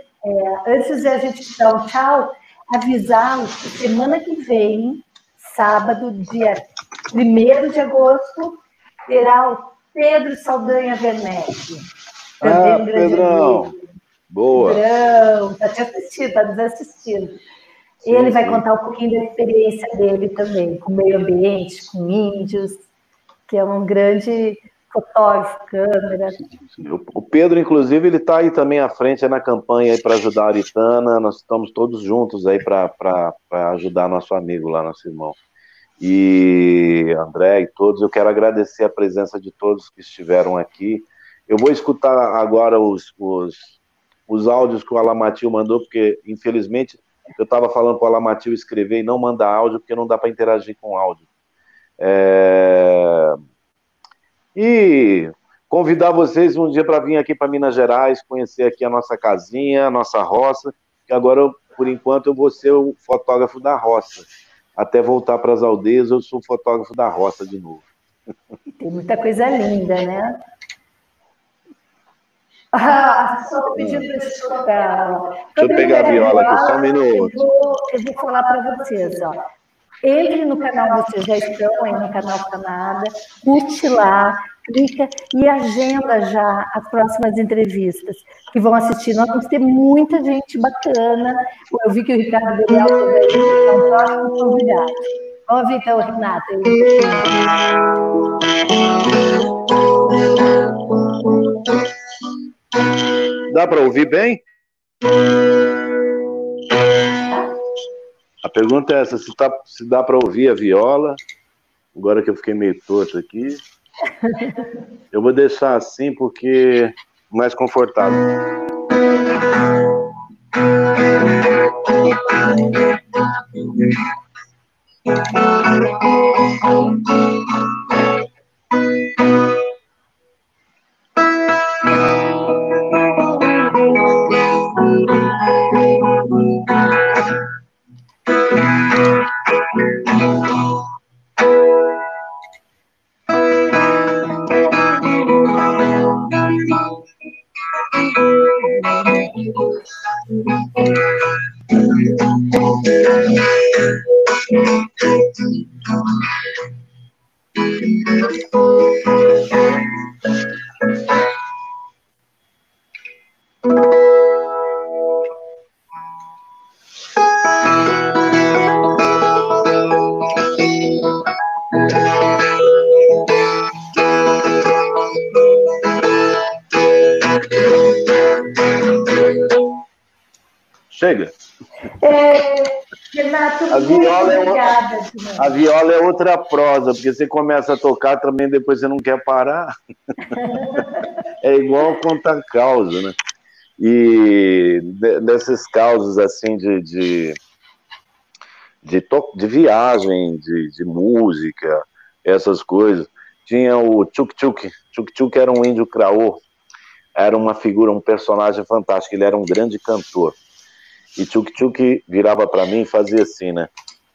é, antes de a gente dar um tchau, avisá-los que semana que vem, sábado, dia primeiro de agosto, terá o Pedro Saldanha Werneck. Ah, um Pedrão. Amigo. Boa. Pedrão, está te assistindo, está nos assistindo. Sim, ele vai sim. contar um pouquinho da experiência dele também, com o meio ambiente, com índios, que é um grande fotógrafo, câmera. O Pedro, inclusive, ele está aí também à frente na campanha para ajudar a Aritana. Nós estamos todos juntos aí para ajudar nosso amigo lá, nosso irmão. E André e todos, eu quero agradecer a presença de todos que estiveram aqui. Eu vou escutar agora os, os, os áudios que o Alamatil mandou, porque, infelizmente, eu estava falando para o Alamatil escrever e não mandar áudio, porque não dá para interagir com áudio. É... E convidar vocês um dia para vir aqui para Minas Gerais, conhecer aqui a nossa casinha, a nossa roça, que agora, eu, por enquanto, eu vou ser o fotógrafo da roça. Até voltar para as aldeias, eu sou fotógrafo da roça de novo. Tem muita coisa linda, né? Ah, só pedindo para escutar. Deixa eu pegar a viola aqui, só um minuto. Eu vou, eu vou falar para vocês, ó. Entre no canal, vocês já estão aí no canal Sanada, curte lá, clica e agenda já as próximas entrevistas que vão assistir. Nós vamos ter muita gente bacana. Eu vi que o Ricardo Daniel é um próximo convidado. Vamos ver então, Renato. Dá para ouvir bem? A pergunta é essa, se, tá, se dá para ouvir a viola, agora que eu fiquei meio torto aqui. Eu vou deixar assim porque é mais confortável. Chega. É, Renato, a viola, é obrigada, uma, a viola é outra prosa, porque você começa a tocar também, depois você não quer parar. É igual contar causa, né? E desses causos assim de, de, de, to, de viagem, de, de música, essas coisas. Tinha o Tchuk Tchuk. Tchuk Tchuk era um índio craô, era uma figura, um personagem fantástico, ele era um grande cantor. E Tchuk Tchuk virava para mim e fazia assim, né?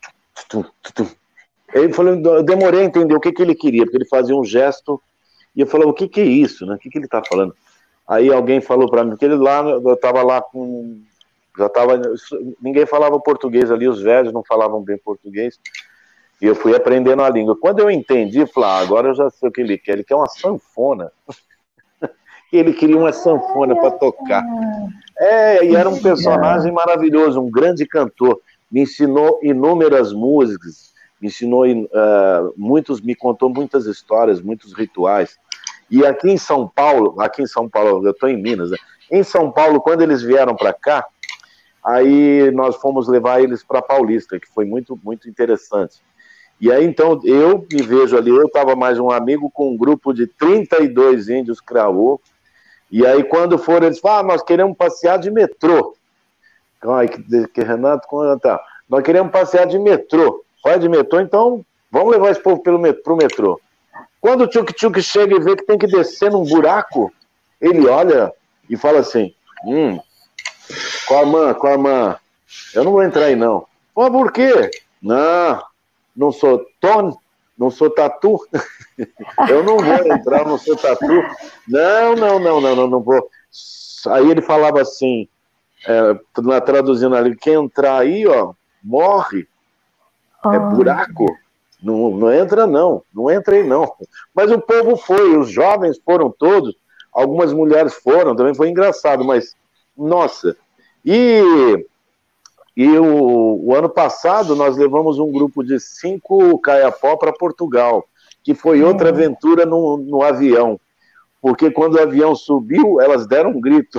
Ele falou, eu demorei a entender o que, que ele queria, porque ele fazia um gesto e eu falava, o que, que é isso, né? O que, que ele tá falando? Aí alguém falou para mim, porque ele lá, eu tava lá com, já tava, ninguém falava português ali, os velhos não falavam bem português, e eu fui aprendendo a língua. Quando eu entendi, falei, ah, agora eu já sei o que ele quer, ele quer uma sanfona. E ele queria uma sanfona para tocar. É, e era um personagem maravilhoso, um grande cantor, me ensinou inúmeras músicas, me ensinou uh, muitos, me contou muitas histórias, muitos rituais. E aqui em São Paulo, aqui em São Paulo, eu estou em Minas, né? Em São Paulo, quando eles vieram para cá, aí nós fomos levar eles para Paulista, que foi muito, muito interessante. E aí, então, eu me vejo ali, eu estava mais um amigo com um grupo de trinta e dois índios craô, e aí quando foram, eles falaram, ah, nós queremos passear de metrô. Ai, que, que Renato, tá. Nós queremos passear de metrô. Vai de metrô, então vamos levar esse povo pelo metrô, pro metrô. Quando o Tchuk Tchuk chega e vê que tem que descer num buraco, ele olha e fala assim, hum, Cormã, Cormã, eu não vou entrar aí não. Pô, por quê? Não, não sou Tony, não sou tatu, eu não vou entrar, não sou tatu. Não, não, não, não, não, não vou. Aí ele falava assim, é, traduzindo ali, quem entrar aí, ó, morre, é buraco. Não, não entra não, não entra aí não. Mas o povo foi, os jovens foram todos, algumas mulheres foram, também foi engraçado, mas, nossa. E, e o, o ano passado nós levamos um grupo de cinco caiapó para Portugal, que foi outra aventura no, no avião, porque quando o avião subiu, elas deram um grito.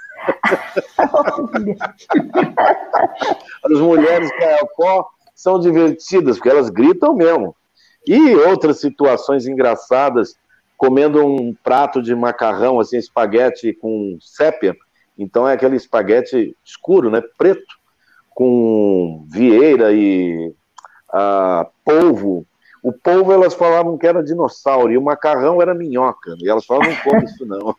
As mulheres caiapó são divertidas, porque elas gritam mesmo. E outras situações engraçadas, comendo um prato de macarrão, assim, espaguete com sépia, então é aquele espaguete escuro, né, preto, com vieira e ah, polvo. O polvo elas falavam que era dinossauro, e o macarrão era minhoca, e elas falavam, não come isso não.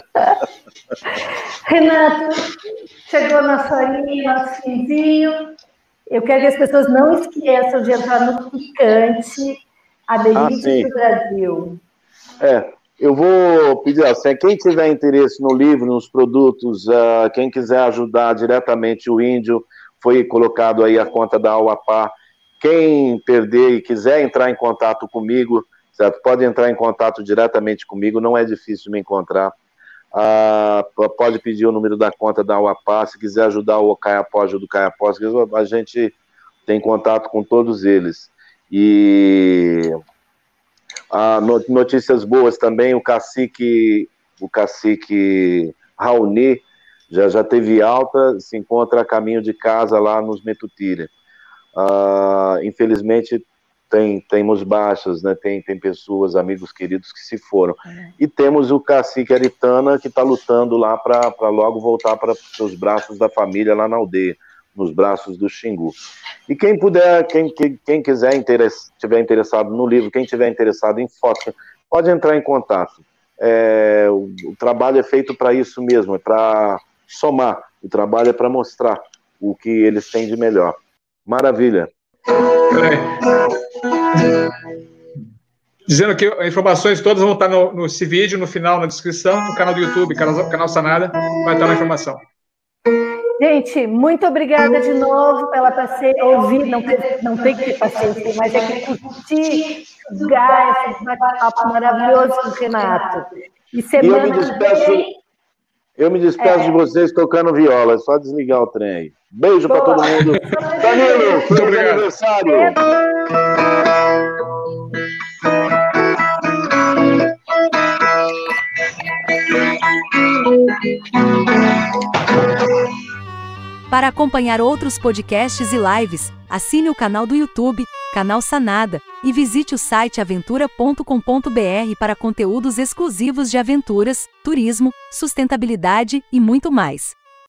Renato, chegou nossa horinha, nosso finzinho. Eu quero que as pessoas não esqueçam de entrar no Picante, a delícia ah, do Brasil. É, eu vou pedir assim, quem tiver interesse no livro, nos produtos, uh, quem quiser ajudar diretamente o índio, foi colocado aí a conta da Auapá. Quem perder e quiser entrar em contato comigo, certo? Pode entrar em contato diretamente comigo, não é difícil me encontrar. Uh, pode pedir o número da conta da Auapá, se quiser ajudar o Caiapó, ajuda o Caiapó, a gente tem contato com todos eles. E uh, notícias boas também, o cacique, o cacique Raoni já, já teve alta, se encontra a caminho de casa lá nos Metutira. Uh, infelizmente tem, temos baixas, né? tem, tem pessoas, amigos queridos que se foram. Uhum. E temos o cacique Aritana que está lutando lá para logo voltar para os braços da família lá na aldeia, nos braços do Xingu. E quem puder, quem, quem, quem quiser, interess, tiver interessado no livro, quem tiver interessado em foto, pode entrar em contato. É, o, o trabalho é feito para isso mesmo, é para somar, o trabalho é para mostrar o que eles têm de melhor. Maravilha. Dizendo que as informações todas vão estar no, nesse vídeo, no final, na descrição, no canal do YouTube, canal, canal Sanada, vai estar na informação. Gente, muito obrigada de novo pela paciência, ouvir, não, ter, não tem que ter paciência, mas é que curtir, jogar esse bate-papo maravilhoso com o Renato. E semana e eu me despeço, que vem... eu me despeço é. de vocês tocando viola, é só desligar o trem aí. Beijo para todo mundo. Danilo, feliz aniversário. Para acompanhar outros podcasts e lives, assine o canal do YouTube, Canal Sanada, e visite o site aventura ponto com ponto br para conteúdos exclusivos de aventuras, turismo, sustentabilidade e muito mais.